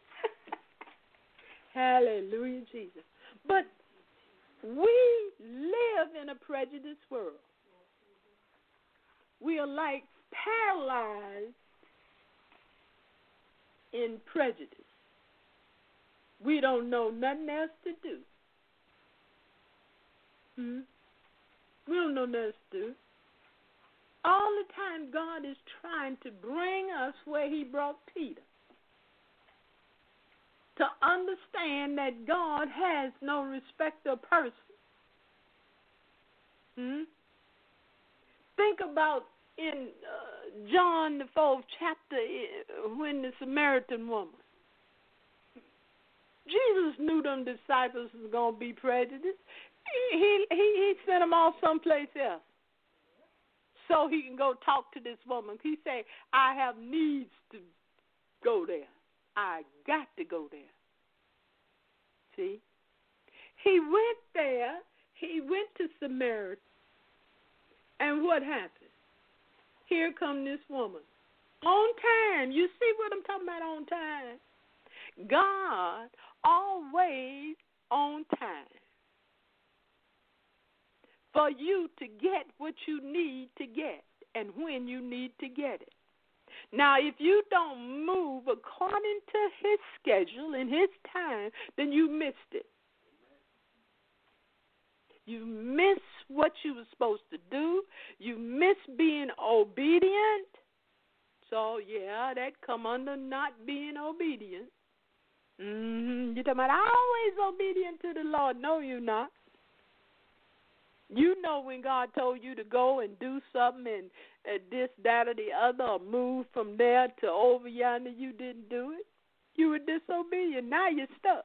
Hallelujah, Jesus. But we live in a prejudiced world. We are like paralyzed in prejudice. We don't know nothing else to do. Hmm? We don't know nothing else to do. All the time God is trying to bring us where He brought Peter. To understand that God has no respect of person. Hmm? Think about in uh, John the fourth chapter when the Samaritan woman. Jesus knew them disciples was going to be prejudiced. He, he, he, he sent them all someplace else so he can go talk to this woman. He said, I have needs to go there. I got to go there. See? He went there. He went to Samaria. And what happened? Here come this woman. On time. You see what I'm talking about on time? God always on time. For you to get what you need to get and when you need to get it. Now, if you don't move according to His schedule and His time, then you missed it. You miss what you were supposed to do. You miss being obedient. So, yeah, that come under not being obedient. Mm-hmm. You're talking about always obedient to the Lord. No, you're not. You know when God told you to go and do something and uh, this, that, or the other, or move from there to over yonder, you didn't do it. You were disobedient. Now you're stuck.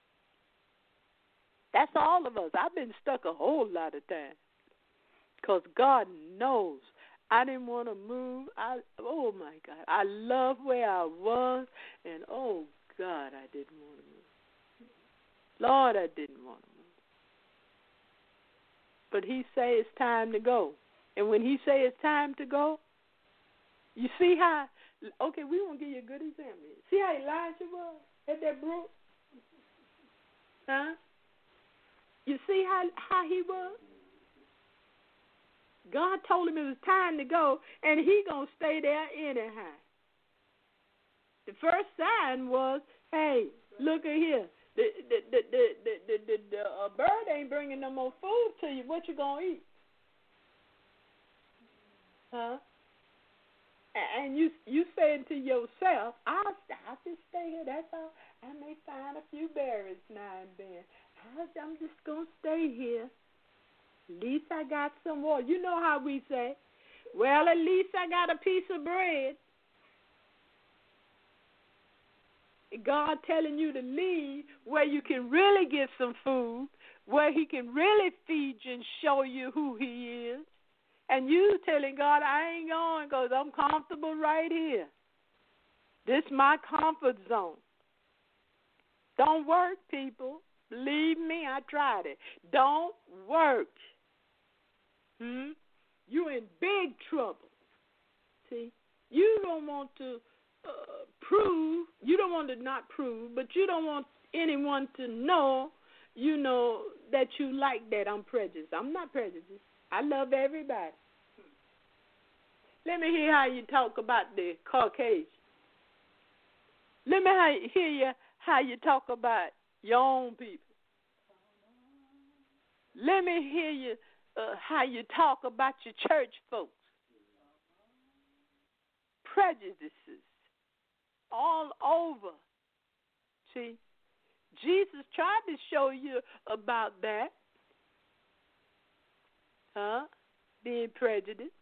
That's all of us. I've been stuck a whole lot of times because God knows I didn't want to move. I Oh, my God. I love where I was, and, oh, God, I didn't want to move. Lord, I didn't want to move. But he say it's time to go. And when he say it's time to go, you see how, okay, we want to give you a good example. See how Elijah was at that brook? Huh? You see how, how he was? God told him it was time to go, and he going to stay there anyhow. The first sign was, hey, look at here. The the the the the, the, the, the uh, bird ain't bringing no more food to you. What you gonna eat? Huh? And you you saying to yourself, I'll I'll just stay here. That's all. I may find a few berries now and then. I'll, I'm just gonna stay here. At least I got some water. You know how we say, well, at least I got a piece of bread. God telling you to leave where you can really get some food, where he can really feed you and show you who he is. And you telling God, I ain't going because I'm comfortable right here. This is my comfort zone. Don't work, people. Believe me, I tried it. Don't work. Hmm? You're in big trouble. See? You don't want to Uh, prove, you don't want to not prove, but you don't want anyone to know, you know, that you like that I'm prejudiced. I'm not prejudiced. I love everybody. Let me hear how you talk about the Caucasian. Let me hear you how you talk about your own people. Let me hear you uh, how you talk about your church folks. Prejudices. All over. See, Jesus tried to show you about that. Huh? Being prejudiced.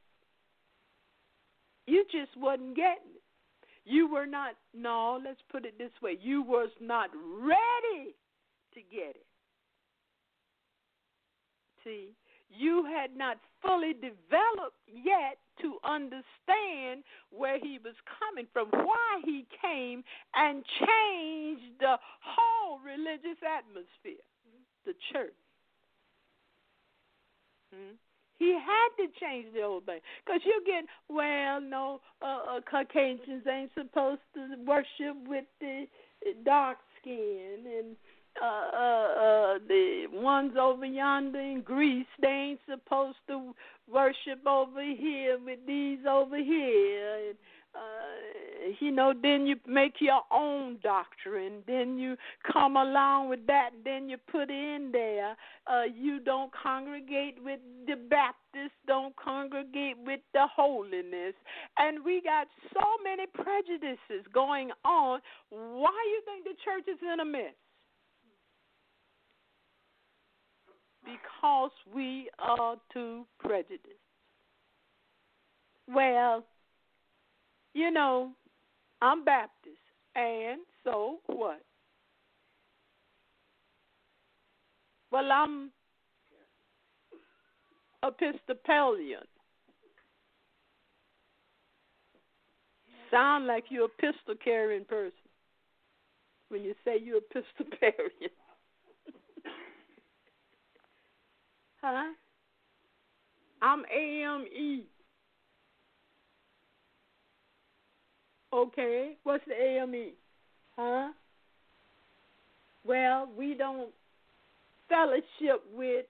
You just wasn't getting it. You were not, no, let's put it this way. You was not ready to get it. See, you had not fully developed yet to understand where he was coming from, why he came and changed the whole religious atmosphere, the church. Hmm? He had to change the whole thing. Because you get, well, no, uh, uh, Caucasians ain't supposed to worship with the dark skin, and Uh, uh, uh, the ones over yonder in Greece, they ain't supposed to worship over here with these over here. And, uh, you know, then you make your own doctrine. Then you come along with that, and then you put in there, uh, you don't congregate with the Baptists, don't congregate with the holiness. And we got so many prejudices going on. Why do you think the church is in a mess? Because we are too prejudiced. Well, you know, I'm Baptist, and so what? Well, I'm Episcopalian. Sound like you're a pistol carrying person when you say you're Episcopalian. Huh? I'm A M E. Okay, what's the A M E? Huh? Well, we don't fellowship with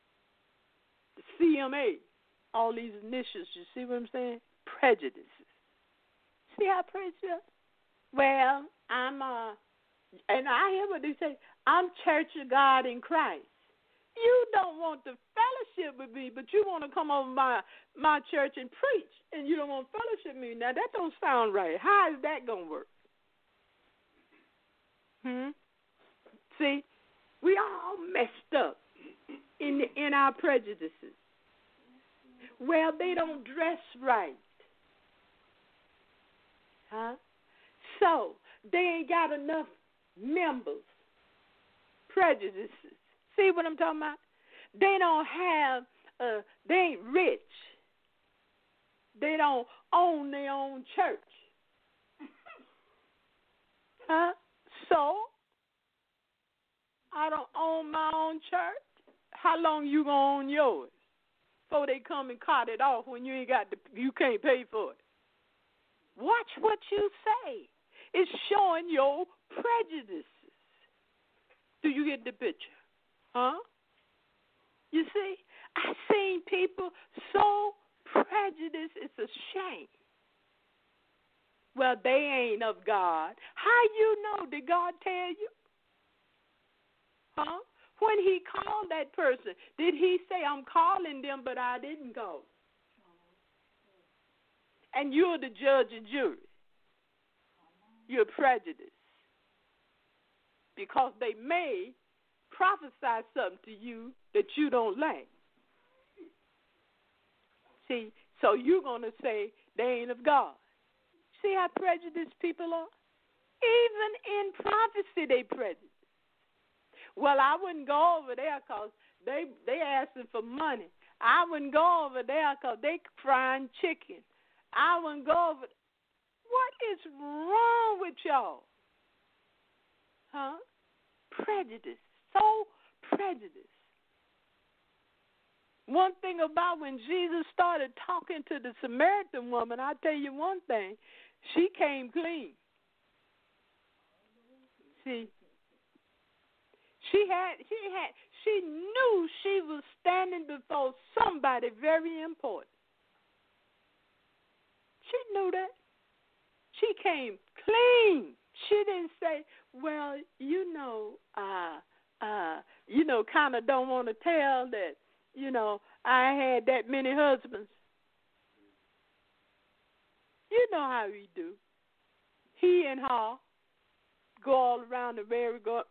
C M A. All these initials, you see what I'm saying? Prejudices. See how prejudiced? Well, I'm, uh, and I hear what they say, I'm Church of God in Christ. You don't want to fellowship with me, but you want to come over my my church and preach, and you don't want to fellowship with me. Now, that don't sound right. How is that going to work? Hmm? See, we all messed up in the, in our prejudices. Well, they don't dress right. Huh? So, they ain't got enough members. Prejudices. See what I'm talking about? They don't have, uh, they ain't rich. They don't own their own church. Huh? So, I don't own my own church. How long you gonna own yours? Before they come and cut it off when you ain't got the, you can't pay for it. Watch what you say. It's showing your prejudices. Do you get the picture? Huh? You see, I've seen people so prejudiced, it's a shame. Well, they ain't of God. How you know? Did God tell you? Huh? When he called that person, did he say, I'm calling them, but I didn't go? And you're the judge and jury. You're prejudiced. Because they may prophesy something to you that you don't like. See, so you're going to say they ain't of God. See how prejudiced people are? Even in prophecy, they prejudiced. Well, I wouldn't go over there because they they asking for money. I wouldn't go over there because they frying chicken. I wouldn't go over. What is wrong with y'all? Huh? Prejudice. So prejudiced. One thing about when Jesus started talking to the Samaritan woman, I'll tell you one thing. She came clean. See, she had, she had, she knew she was standing before somebody very important. She knew that. She came clean. She didn't say, well, you know, uh, uh, you know, kind of don't want to tell that, you know, I had that many husbands. You know how he do. He and her go all around the merry go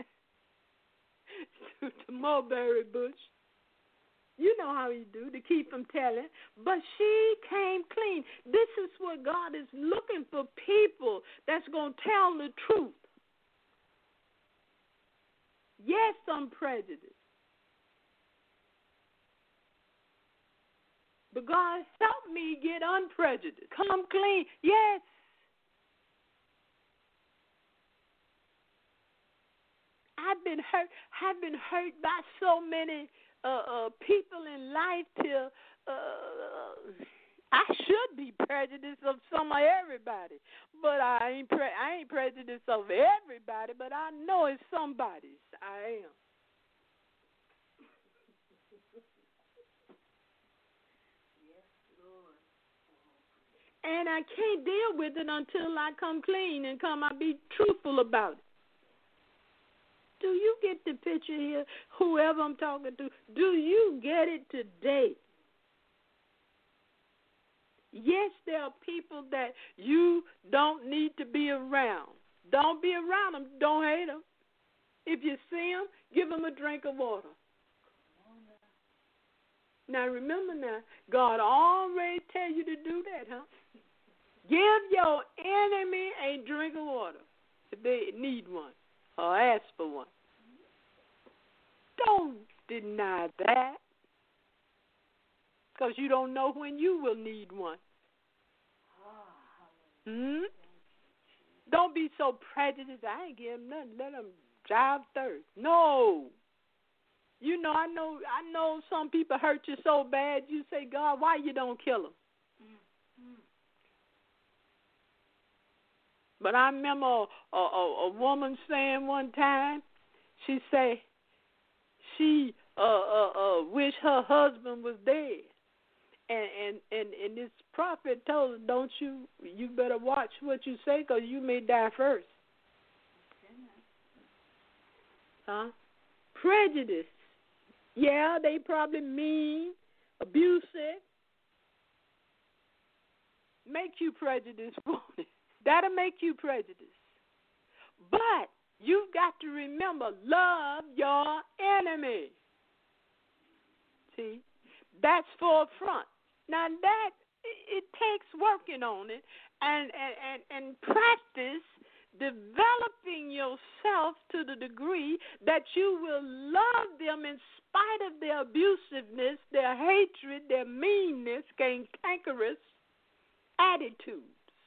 to the mulberry bush. You know how he do to keep from telling. But she came clean. This is what God is looking for, people that's going to tell the truth. Yes, I'm prejudiced. But God, help me get unprejudiced. Come clean. Yes. I've been hurt. I've been hurt by so many uh, uh, people in life till uh, I should be prejudiced of some of everybody, but I ain't. Pre- I ain't prejudiced of everybody, but I know it's somebody's. I am. And I can't deal with it until I come clean and come. I be truthful about it. Do you get the picture here? Whoever I'm talking to, do you get it today? Yes, there are people that you don't need to be around. Don't be around them. Don't hate them. If you see them, give them a drink of water. Now, remember now, God already tell you to do that, huh? Give your enemy a drink of water if they need one or ask for one. Don't deny that because you don't know when you will need one. Hmm? Don't be so prejudiced. I ain't give them nothing. Let them drive thirst. No. You know, I know I know some people hurt you so bad, you say, God, why you don't kill them? Mm-hmm. But I remember a, a, a woman saying one time, she say she uh, uh, uh, wish her husband was dead. And, and, and, and this prophet told her, don't you, you better watch what you say because you may die first. Huh? Prejudice. Yeah, they probably mean, abusive. Make you prejudiced, won't it? That'll make you prejudiced. But You've got to remember, love your enemy. See, that's forefront. Now that it takes working on it and and, and, and practice developing yourself to the degree that you will love them in spite of their abusiveness, their hatred, their meanness, cantankerous attitudes.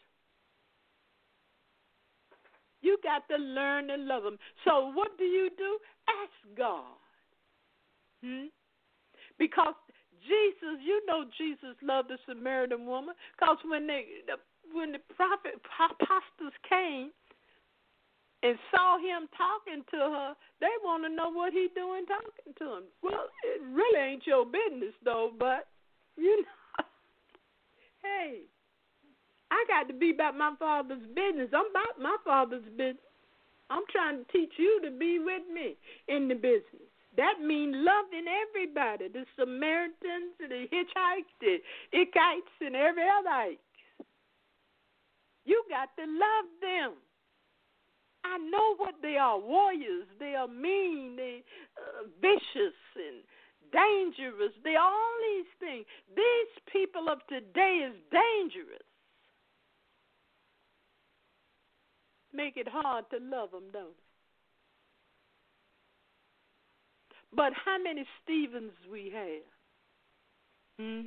You got to learn to love them. So what do you do? Ask God. Hmm? Because Jesus, you know Jesus loved the Samaritan woman, because when they, the, when the prophet apostles came and saw him talking to her, they want to know what he doing talking to him. Well, it really ain't your business, though, but, you know, hey, I got to be about my Father's business. I'm about my Father's business. I'm trying to teach you to be with me in the business. That means loving everybody, the Samaritans, the Hittites, the Ickites, and every other Ike. You got to love them. I know what they are, warriors. They are mean, they uh, vicious and dangerous. They are all these things. These people of today is dangerous. Make it hard to love them, don't it? But how many Stephens we have? Hmm?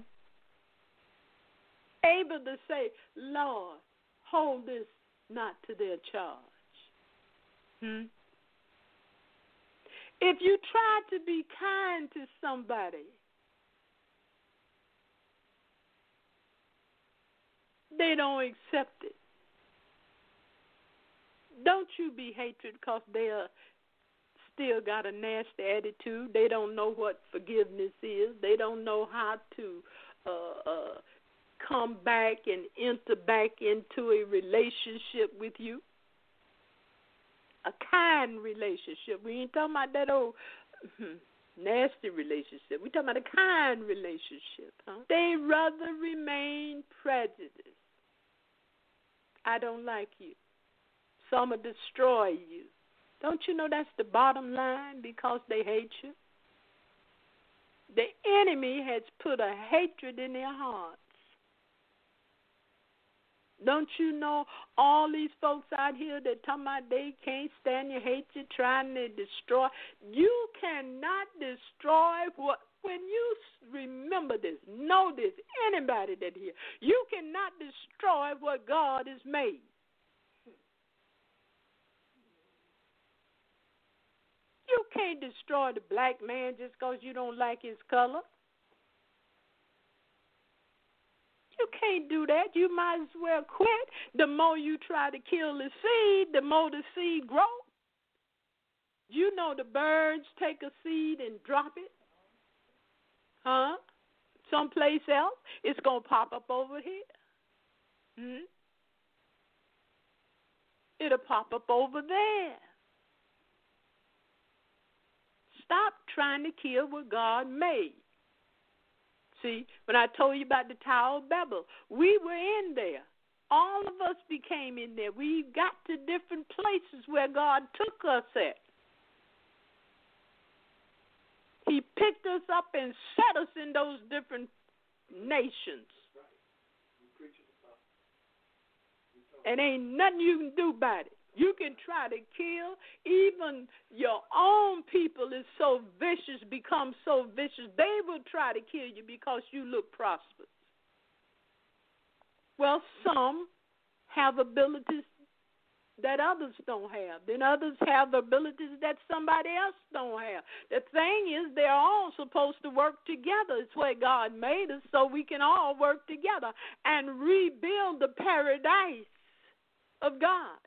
Able to say, Lord, hold this not to their charge. Hmm? If you try to be kind to somebody, they don't accept it. Don't you be hatred because they are still got a nasty attitude. They don't know what forgiveness is. They don't know how to uh, uh, come back and enter back into a relationship with you. A kind relationship. We ain't talking about that old nasty relationship. We're talking about a kind relationship. Huh? They rather remain prejudiced. I don't like you. Some will destroy you. Don't you know that's the bottom line because they hate you? The enemy has put a hatred in their hearts. Don't you know all these folks out here that talking about they can't stand you, hate you, trying to destroy? You cannot destroy what, when you remember this, know this, anybody that here, you cannot destroy what God has made. You can't destroy the black man just because you don't like his color. You can't do that. You might as well quit. The more you try to kill the seed, the more the seed grows. You know the birds take a seed and drop it. Huh? Someplace else, it's going to pop up over here. Hmm? It'll pop up over there. Stop trying to kill what God made. See, when I told you about the Tower of Babel, we were in there. All of us became in there. We got to different places where God took us at. He picked us up and set us in those different nations. And ain't nothing you can do about it. You can try to kill. Even your own people is so vicious, become so vicious, they will try to kill you because you look prosperous. Well, some have abilities that others don't have. Then others have abilities that somebody else don't have. The thing is, they're all supposed to work together. It's where God made us, so we can all work together and rebuild the paradise of God.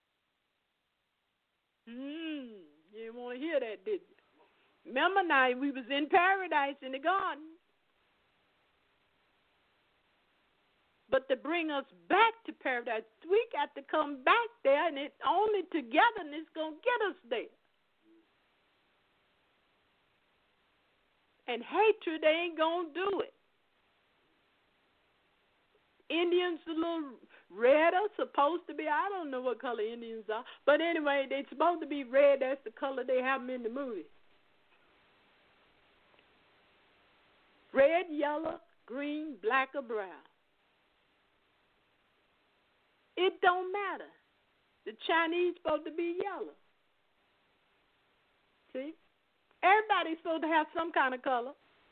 Hmm, you didn't want to hear that, did you? Remember now, we was in paradise in the garden. But to bring us back to paradise, we got to come back there, and it only togetherness going to get us there. And hatred ain't going to do it. Indians, the little Red are supposed to be, I don't know what color Indians are, but anyway, they're supposed to be red. That's the color they have them in the movie. Red, yellow, green, black, or brown. It don't matter. The Chinese supposed to be yellow. See? Everybody's supposed to have some kind of color.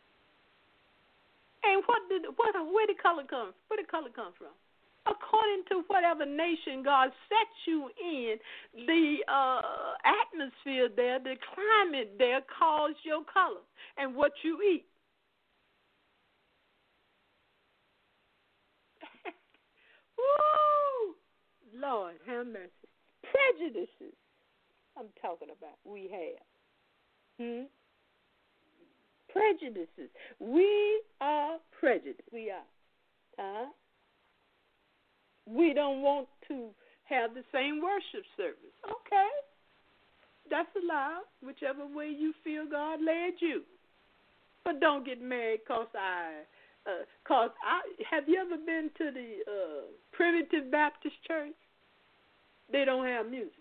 And what did what where did color come? Where did color come from? According to whatever nation God sets you in, the uh, atmosphere there, the climate there calls your color and what you eat. Woo! Lord, have mercy. Prejudices, I'm talking about, we have. Hmm? Prejudices. We are prejudiced. We are. Huh? We don't want to have the same worship service. Okay. That's allowed, whichever way you feel God led you. But don't get mad because I, uh, cause I, have you ever been to the uh, Primitive Baptist Church? They don't have music.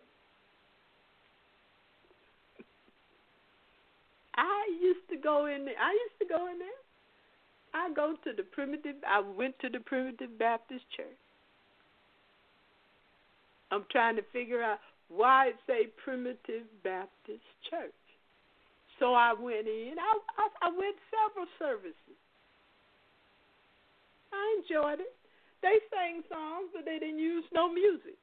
I used to go in there. I used to go in there. I go to the Primitive, I went to the Primitive Baptist Church. I'm trying to figure out why it say Primitive Baptist Church. So I went in. I, I, I went several services. I enjoyed it. They sang songs, but they didn't use no music.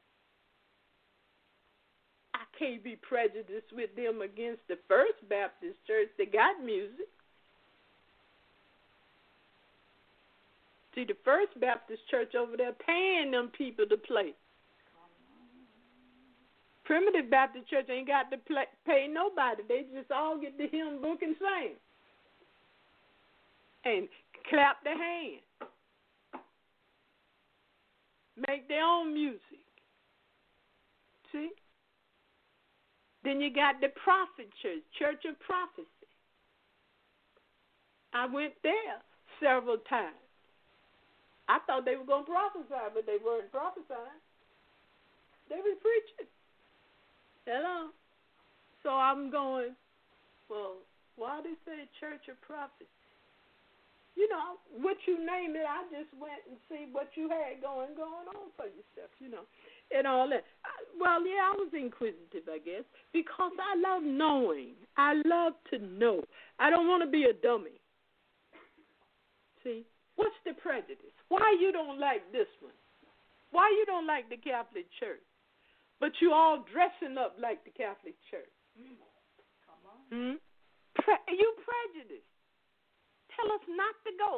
I can't be prejudiced with them against the First Baptist Church that got music. See, the First Baptist Church over there paying them people to play. Primitive Baptist Church ain't got to play, pay nobody. They just all get the hymn book and sing. And clap their hands. Make their own music. See? Then you got the Prophet Church, Church of Prophecy. I went there several times. I thought they were going to prophesy, but they weren't prophesying. They were preaching. Hello. So I'm going, well, why they say Church of Prophecy? You know, what you name it, I just went and see what you had going going on for yourself, you know, and all that. I, well, yeah, I was inquisitive, I guess, because I love knowing. I love to know. I don't want to be a dummy. See, what's the prejudice? Why you don't like this one? Why you don't like the Catholic Church? But you all dressing up like the Catholic Church. Mm. Come on. Hmm? Pre- you prejudiced. Tell us not to go.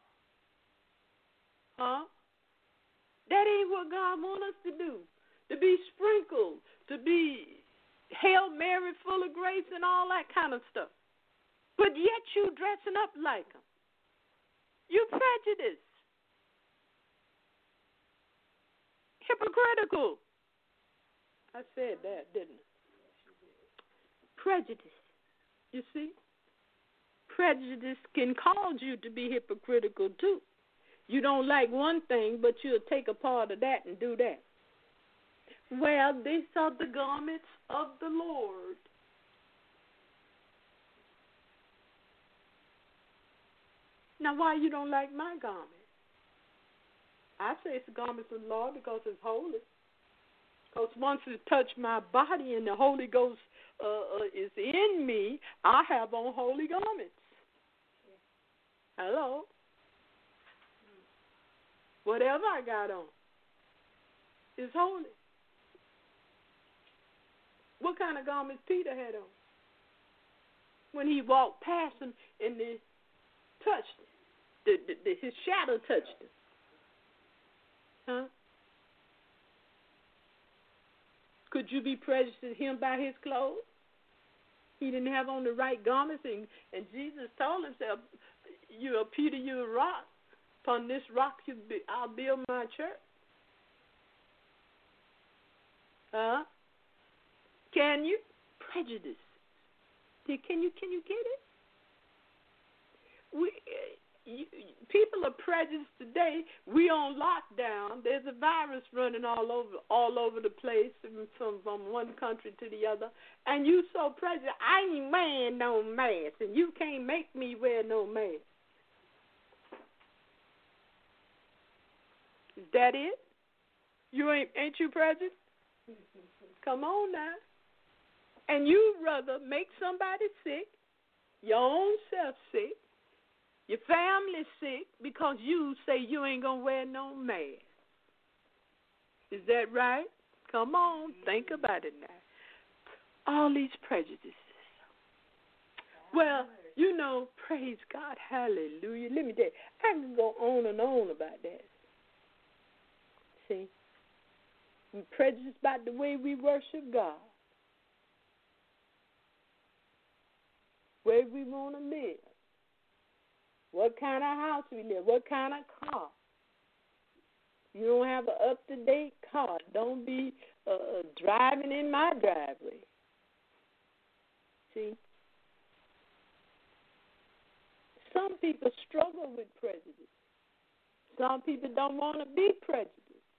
Huh? That ain't what God wants us to do. To be sprinkled, to be Hail Mary, full of grace, and all that kind of stuff. But yet you dressing up like them. You prejudiced. Hypocritical. I said that, didn't I? Prejudice. You see? Prejudice can cause you to be hypocritical too. You don't like one thing, but you'll take a part of that and do that. Well, these are the garments of the Lord. Now, why you don't like my garment? I say it's the garments of the Lord because it's holy. Because once it touched my body and the Holy Ghost uh, uh, is in me, I have on holy garments. Hello? Whatever I got on is holy. What kind of garments Peter had on? When he walked past him and they touched him. The, the, the, his shadow touched him. Huh? Could you be prejudiced to him by his clothes? He didn't have on the right garments, and, and Jesus told himself, "You are Peter, you are a rock. Upon this rock you be, I'll build my church." Huh? Can you? Prejudice. Can you can you get it? We you, people are prejudiced today. We on lockdown. There's a virus running all over all over the place from, from one country to the other. And you so prejudiced, I ain't wearing no mask, and you can't make me wear no mask. Is that it? You ain't ain't you prejudiced? Come on now. And you rather make somebody sick, your own self sick, your family sick, because you say you ain't going to wear no mask. Is that right? Come on, think about it now. All these prejudices. Well, you know, praise God, hallelujah. Let me tell you, I can go on and on about that. See? We're prejudiced about the way we worship God. Where we want to live. What kind of house we live. What kind of car. You don't have an up-to-date car. Don't be uh, driving in my driveway. See? Some people struggle with prejudice. Some people don't want to be prejudiced.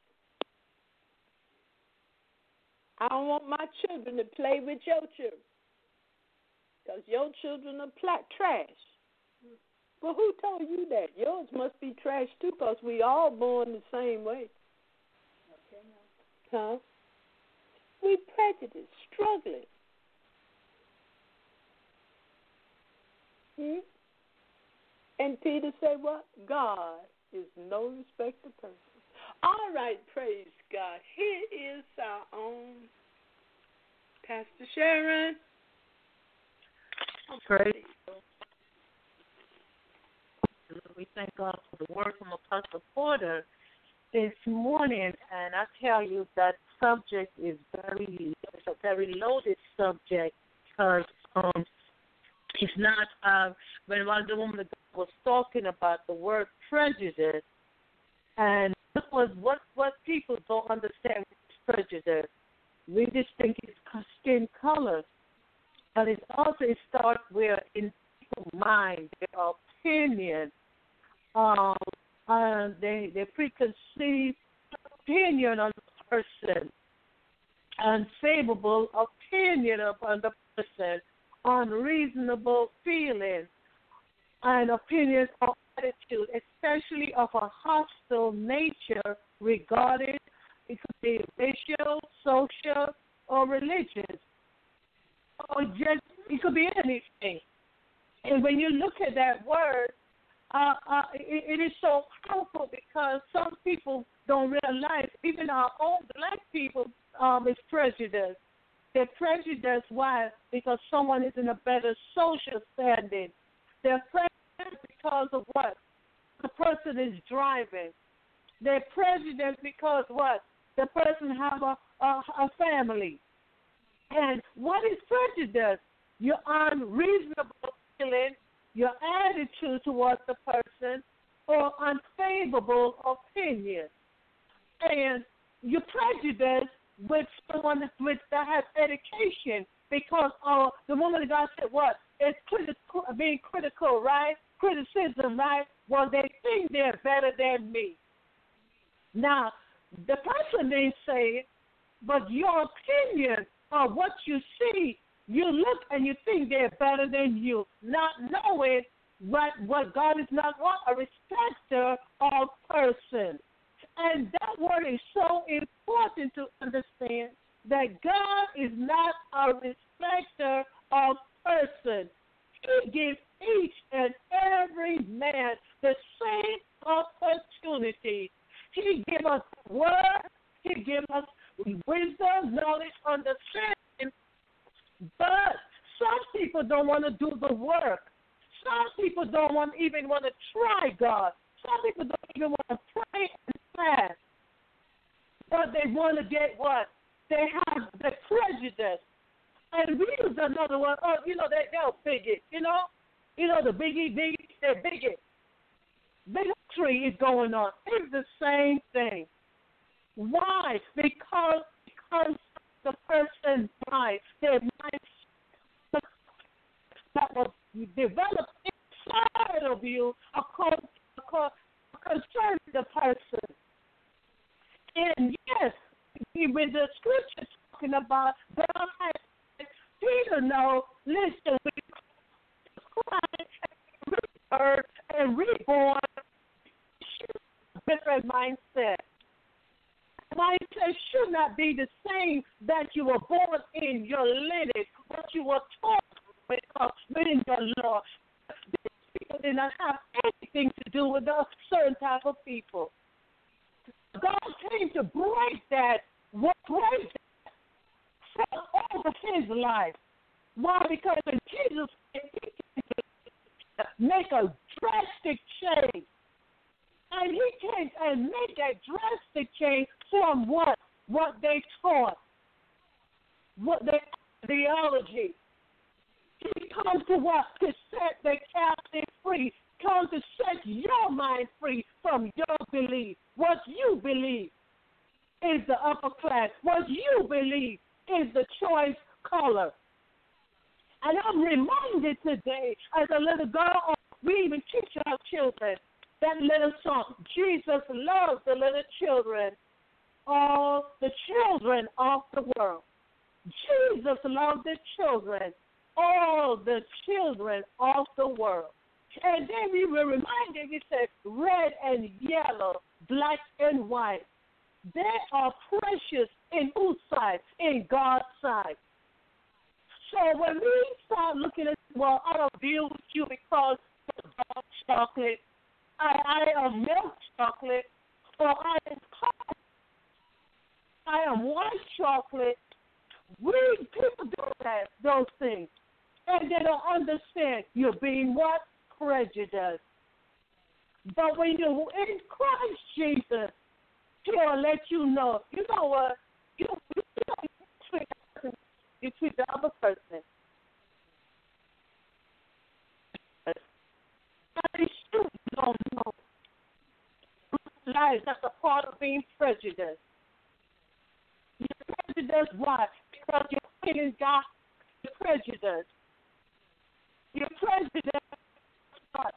I don't want my children to play with your children because your children are pla- trash. Well, who told you that? Yours must be trash too because we all born the same way. Okay, huh? We prejudiced, struggling. Hmm? And Peter said what? God is no respecter of person. All right, praise God. Here is our own Pastor Sharon. Praise God. We thank God for the word from Apostle Porter this morning, and I tell you that subject is very, it's a very loaded subject because um, it's not, uh, when while the woman was talking about the word prejudice, and this was what, what people don't understand with prejudice. We just think it's skin color, but it also it starts where in people's mind, their opinion, um, uh, they they preconceived opinion on the person, unfavorable opinion upon the person, unreasonable feelings, and opinions or attitude, especially of a hostile nature regarding it could be racial, social, or religious, or just it could be anything. And when you look at that word, uh, uh, it, it is so powerful because some people don't realize, even our own black people, um, is prejudiced. They're prejudiced. Why? Because someone is in a better social standing. They're prejudiced because of what? The person is driving. They're prejudiced because what? The person have a, a, a family. And what is prejudice? Your unreasonable feeling, your attitude towards the person, or unfavorable opinion. And you're prejudiced with someone with, that has education because uh, the woman of God said what? It's critical, being critical, right? Criticism, right? Well, they think they're better than me. Now, the person didn't say it, but your opinion of what you see, you look and you think they're better than you, not knowing what, what God is not what, a respecter of person. And that word is so important to understand that God is not a respecter of person. He gives each and every man the same opportunity. He gives us word, he gives us wisdom, knowledge, understanding, but some people don't want to do the work. Some people don't want even want to try God. Some people don't even want to pray and fast. But they want to get what? They have the prejudice. And we use another one. Oh, you know, they, they're bigot, you know? You know, the biggie, biggie, they're bigot. Bigotry is going on. It's the same thing. Why? Because, because the person mind, their mind that was developed inside of you according with the scripture talking about God has let Peter know, listen, we Christ and rebirth and reborn, different mindset. Mindset should not be the same that you were born in your lineage, what you were taught within your law. These people did not have anything to do with a certain type of people. God came to break that, what break that from over his life. Why? Because when Jesus came, he came to make a drastic change. And he came and made that drastic change from what? What they taught. What their ideology. He comes to what? To set the captive free. Comes to set your mind free from your belief. What you believe is the upper class. What you believe is the choice color. And I'm reminded today, as a little girl, we even teach our children that little song, Jesus loves the little children, all the children of the world. Jesus loved the children, all the children of the world. And then we were reminded, he said, red and yellow, black and white. They are precious in whose sight? In God's sight. So when we start looking at, well, I don't deal with you because of dark chocolate, I, I am milk chocolate, or I am coffee, I am white chocolate. We people do that, those things. And they don't understand you're being what? Prejudiced. But when you're in Christ Jesus, he'll let you know, you know what? You, you, you treat the person, you treat the other person. And you don't know. Lies, that's a part of being prejudiced. You're prejudiced, why? Because you're feeling God, you're prejudiced. You're prejudiced, what?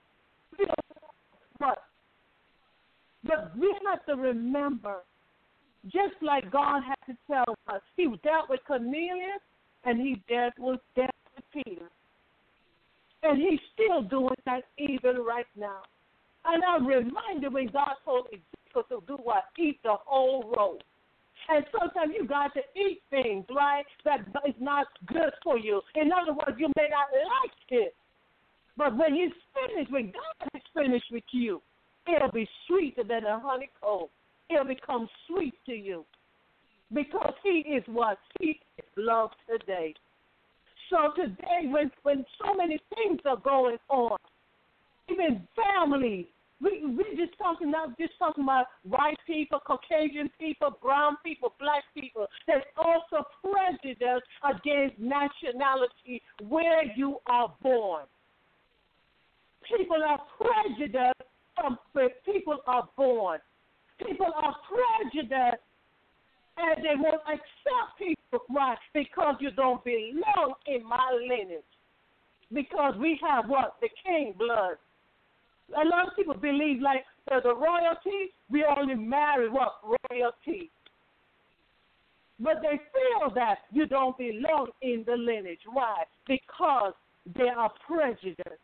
What? But we have to remember, just like God had to tell us, he dealt with Cornelius and he dealt with, dealt with Peter. And he's still doing that even right now. And I'm reminded when God told Ezekiel to do what? Eat the whole roll. And sometimes you got to eat things, right, that is not good for you. In other words, you may not like it. But when he's finished, when God is finished with you, it'll be sweeter than a honeycomb. It'll become sweet to you. Because he is what? He is love today. So today, when, when so many things are going on, even family, we we just talking not just talking about white people, Caucasian people, brown people, black people. There's also prejudice against nationality where you are born. People are prejudiced from where people are born. People are prejudiced and they won't accept people, right? Because you don't belong in my lineage. Because we have what? The king blood. A lot of people believe like uh, the royalty, we only marry what? Royalty. But they feel that you don't belong in the lineage. Why? Because they are prejudiced.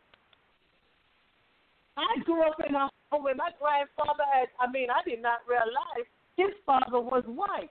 I grew up in a home where my grandfather had, I mean, I did not realize his father was white.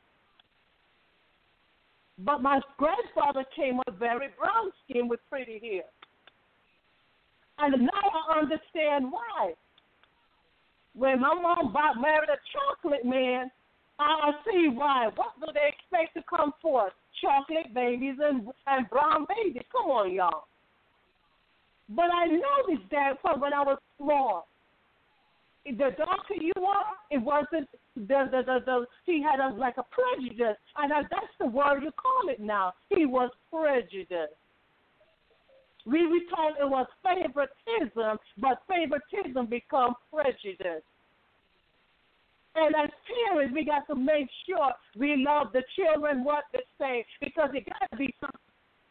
But my grandfather came with very brown skin with pretty hair. And now I understand why. When my mom married a chocolate man, I see why. What do they expect to come forth? Chocolate babies and, and brown babies. Come on, y'all. But I noticed that from when I was small. The darker you are, it wasn't, the, the, the, the, he had a, like a prejudice. And I, that's the word you call it now. He was prejudiced. We, we thought it was favoritism, but favoritism becomes prejudice. And as parents, we got to make sure we love the children what the same, because it got to be something.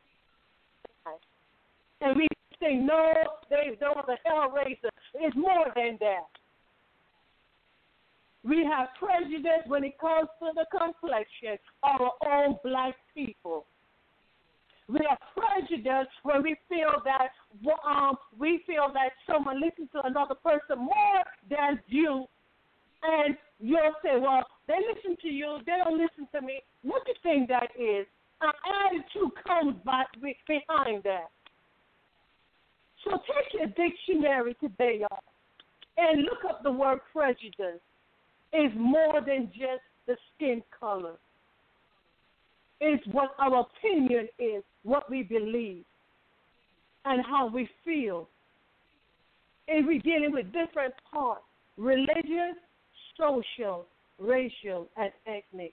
And we say, no, they, they was a hell raiser. It's more than that. We have prejudice when it comes to the complexion of our own black people. We are prejudiced when we feel that um, we feel that someone listens to another person more than you, and you'll say, "Well, they listen to you; they don't listen to me." What do you think that is? An attitude comes by, behind that. So take your dictionary today, y'all, and look up the word prejudice. It's more than just the skin color. It's what our opinion is, what we believe, and how we feel. And we're dealing with different parts: religious, social, racial, and ethnic.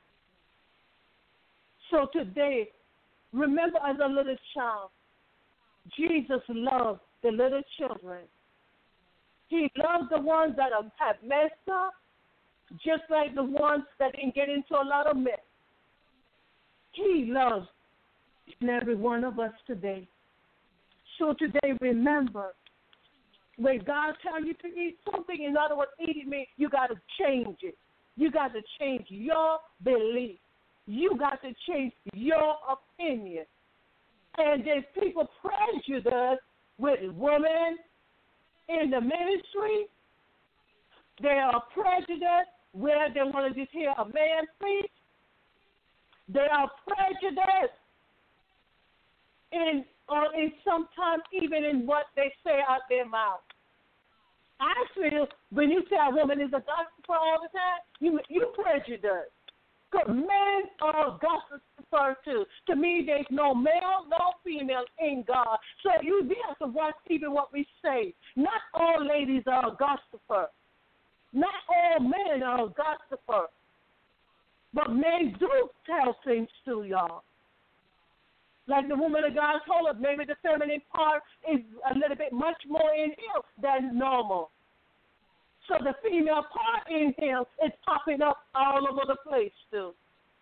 So today, remember as a little child, Jesus loved the little children. He loved the ones that have messed up, just like the ones that didn't get into a lot of mess. He loves each and every one of us today. So today, remember, when God tells you to eat something, in other words, eating meat, you got to change it. You got to change your belief. You got to change your opinion. And there's people prejudice with women in the ministry. They are prejudiced where they want to just hear a man preach. They are prejudiced in, or in sometimes even in what they say out their mouth. I feel when you say a woman is a gossiper all the time, you you prejudiced. Because men are gossipers too. To me, there's no male, no female in God. So you we have to watch even what we say. Not all ladies are a gossiper. Not all men are a gossiper. But men do tell things to y'all. Like the woman of God told us, maybe the feminine part is a little bit much more in him than normal. So the female part in him is popping up all over the place too.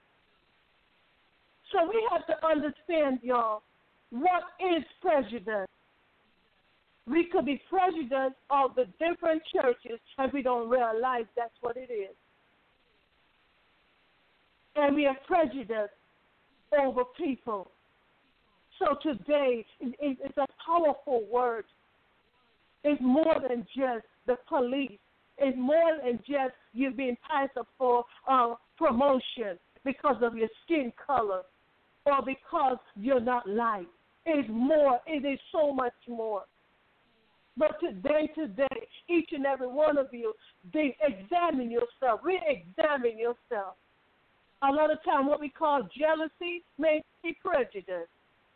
So we have to understand, y'all, what is prejudice. We could be prejudiced of the different churches and we don't realize that's what it is. And we are prejudiced over people. So today, it's a powerful word. It's more than just the police. It's more than just you being passed up for uh, promotion because of your skin color or because you're not liked. It's more. It is so much more. But today, today, each and every one of you, they examine yourself. Re-examine yourself. A lot of time, what we call jealousy may be prejudice.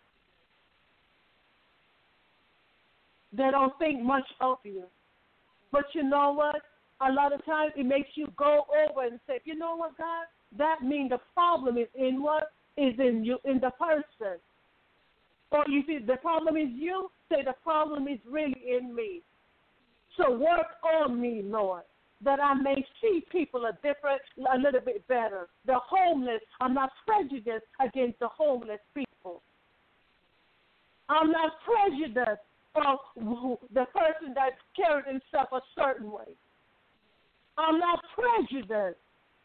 They don't think much of you. But you know what? A lot of times it makes you go over and say, you know what, God? That means the problem is in what? Is in you, in the person. Or you see the problem is you, say the problem is really in me. So work on me, Lord, that I may see people a different, a little bit better. The homeless, I'm not prejudiced against the homeless people. I'm not prejudiced of the person that carried himself a certain way. I'm not prejudiced.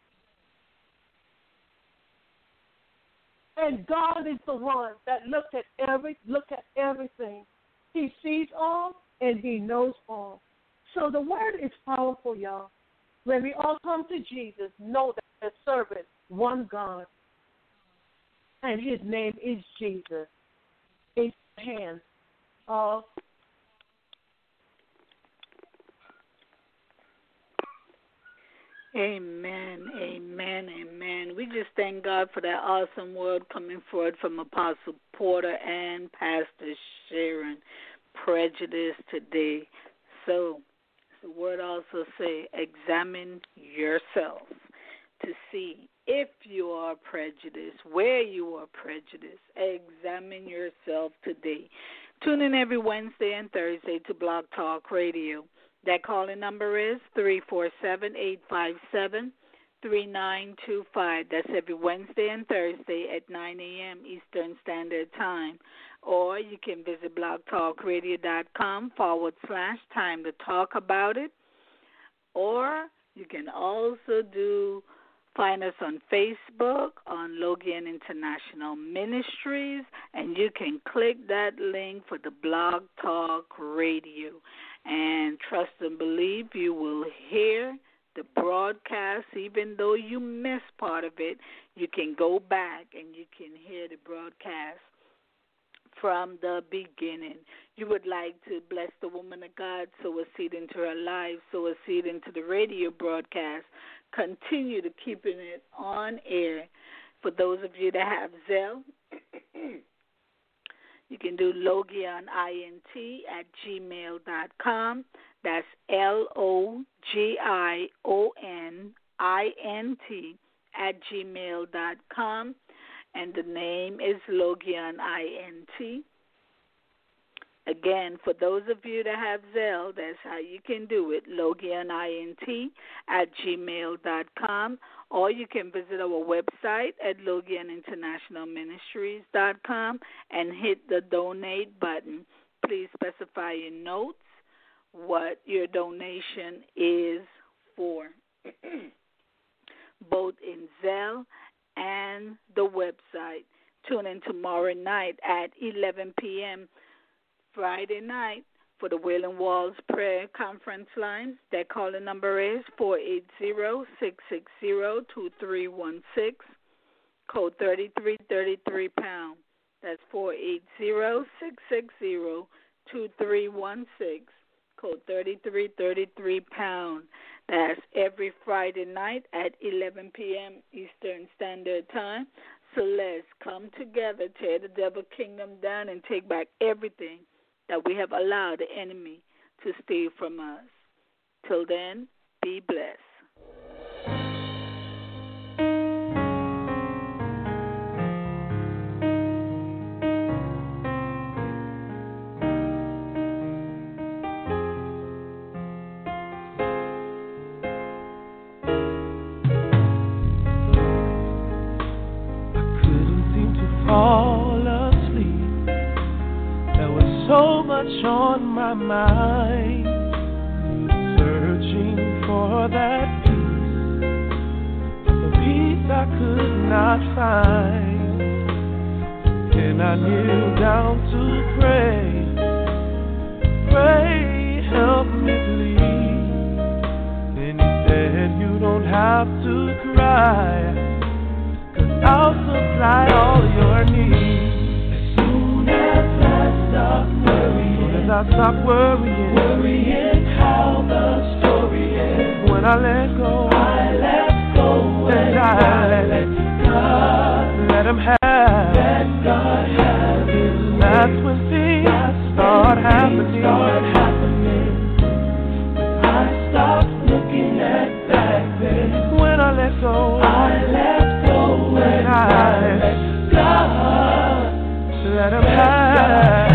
And God is the one that looks at every look at everything. He sees all and he knows all. So the word is powerful, y'all. When we all come to Jesus, know that we're serving one God. And his name is Jesus. In the hands of Amen, amen, amen. We just thank God for that awesome word coming forward from Apostle Porter and Pastor Sharon. Prejudice today. So the word also say, examine yourself to see if you are prejudiced, where you are prejudiced. Examine yourself today. Tune in every Wednesday and Thursday to Blog Talk Radio. That calling number is three four seven, eight five seven, three nine two five. That's every Wednesday and Thursday at nine a.m. Eastern Standard Time. Or you can visit blogtalkradio.com forward slash time to talk about it. Or You can also do find us on Facebook on Logan International Ministries, and you can click that link for the Blog Talk Radio. And trust and believe you will hear the broadcast. Even though you missed part of it, you can go back and you can hear the broadcast from the beginning. You would like to bless the woman of God, sow a seed into her life, sow a seed into the radio broadcast. Continue to keeping it on air. For those of you that have Zelle, you can do logianint at gmail dot com. That's L O G I O N I N T at gmail dot com. And the name is Logian I N T. Again, for those of you that have Zelle, that's how you can do it, Logian I N T at gmail dot com. Or you can visit our website at logian international ministries dot com and hit the donate button. Please specify your notes what your donation is for, both in Zelle and the website. Tune in tomorrow night at eleven p.m. Friday night for the Wailing Walls Prayer Conference line. Their calling number is four eight zero, six six zero, two three one six, code thirty-three thirty-three pound. That's four eight zero, six six zero, two three one six, code thirty-three thirty-three pound. That's every Friday night at eleven p.m. Eastern Standard Time. So let's come together, tear the devil kingdom down, and take back everything that we have allowed the enemy to steal from us. Till then, be blessed. So much on my mind, searching for that peace, the peace I could not find. Then I kneel down to pray, pray, help me please. Then he said, you don't have to cry, 'cause I'll supply all your needs. As I stop worrying, worrying how the story ends. When I let go, I let go, and I let, let God, let Him have, let God have His. That's when things That's start when happening. Things start happening. I stop looking at back then. When I let go, I let go, and I let God, let Him have.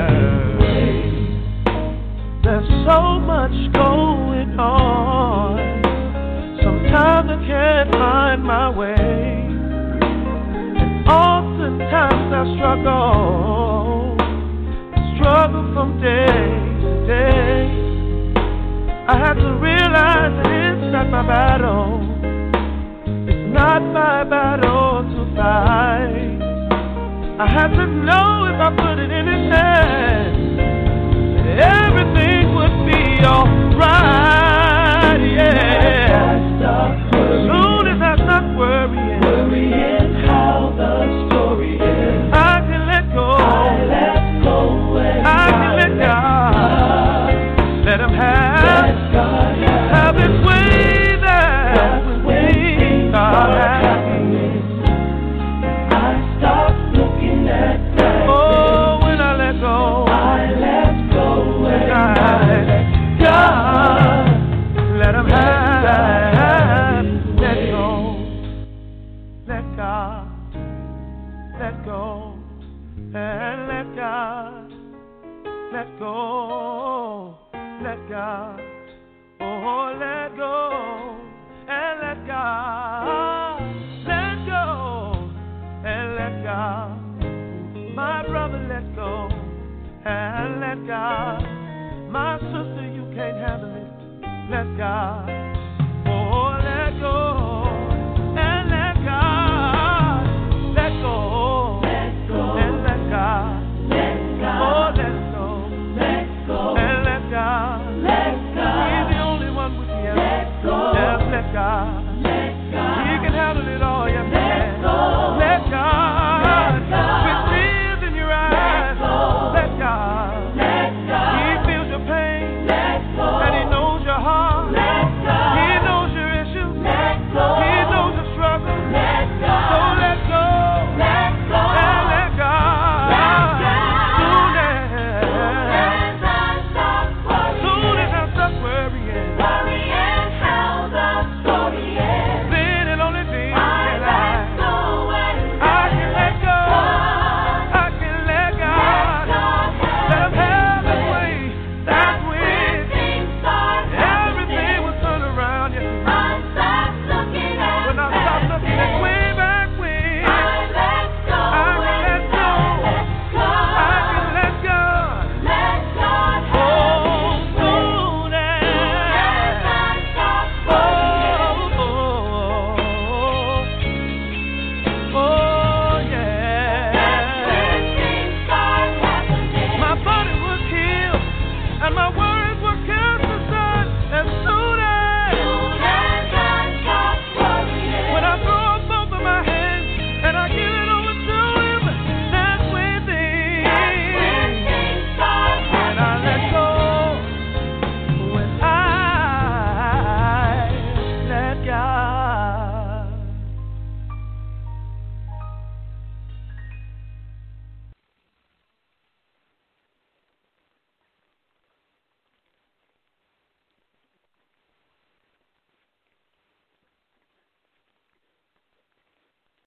There's so much going on. Sometimes I can't find my way, and oftentimes I struggle, struggle from day to day. I have to realize that it's not my battle, it's not my battle to fight. I have to know if I put it in His hands, everything would be alright, yeah. As soon as I stop worrying, worrying how the story is, I can let go, I let go, and I can let God, let Him have, let God have, have His way there. When things start happening, I stop looking at that. Oh, when I let go, I let God, let Him have, let go, let God, let go, and let God, let go, let God, oh, let go, and let God, let go, and let God, my brother, let go, and let God. My sister, you can't handle it. Let God.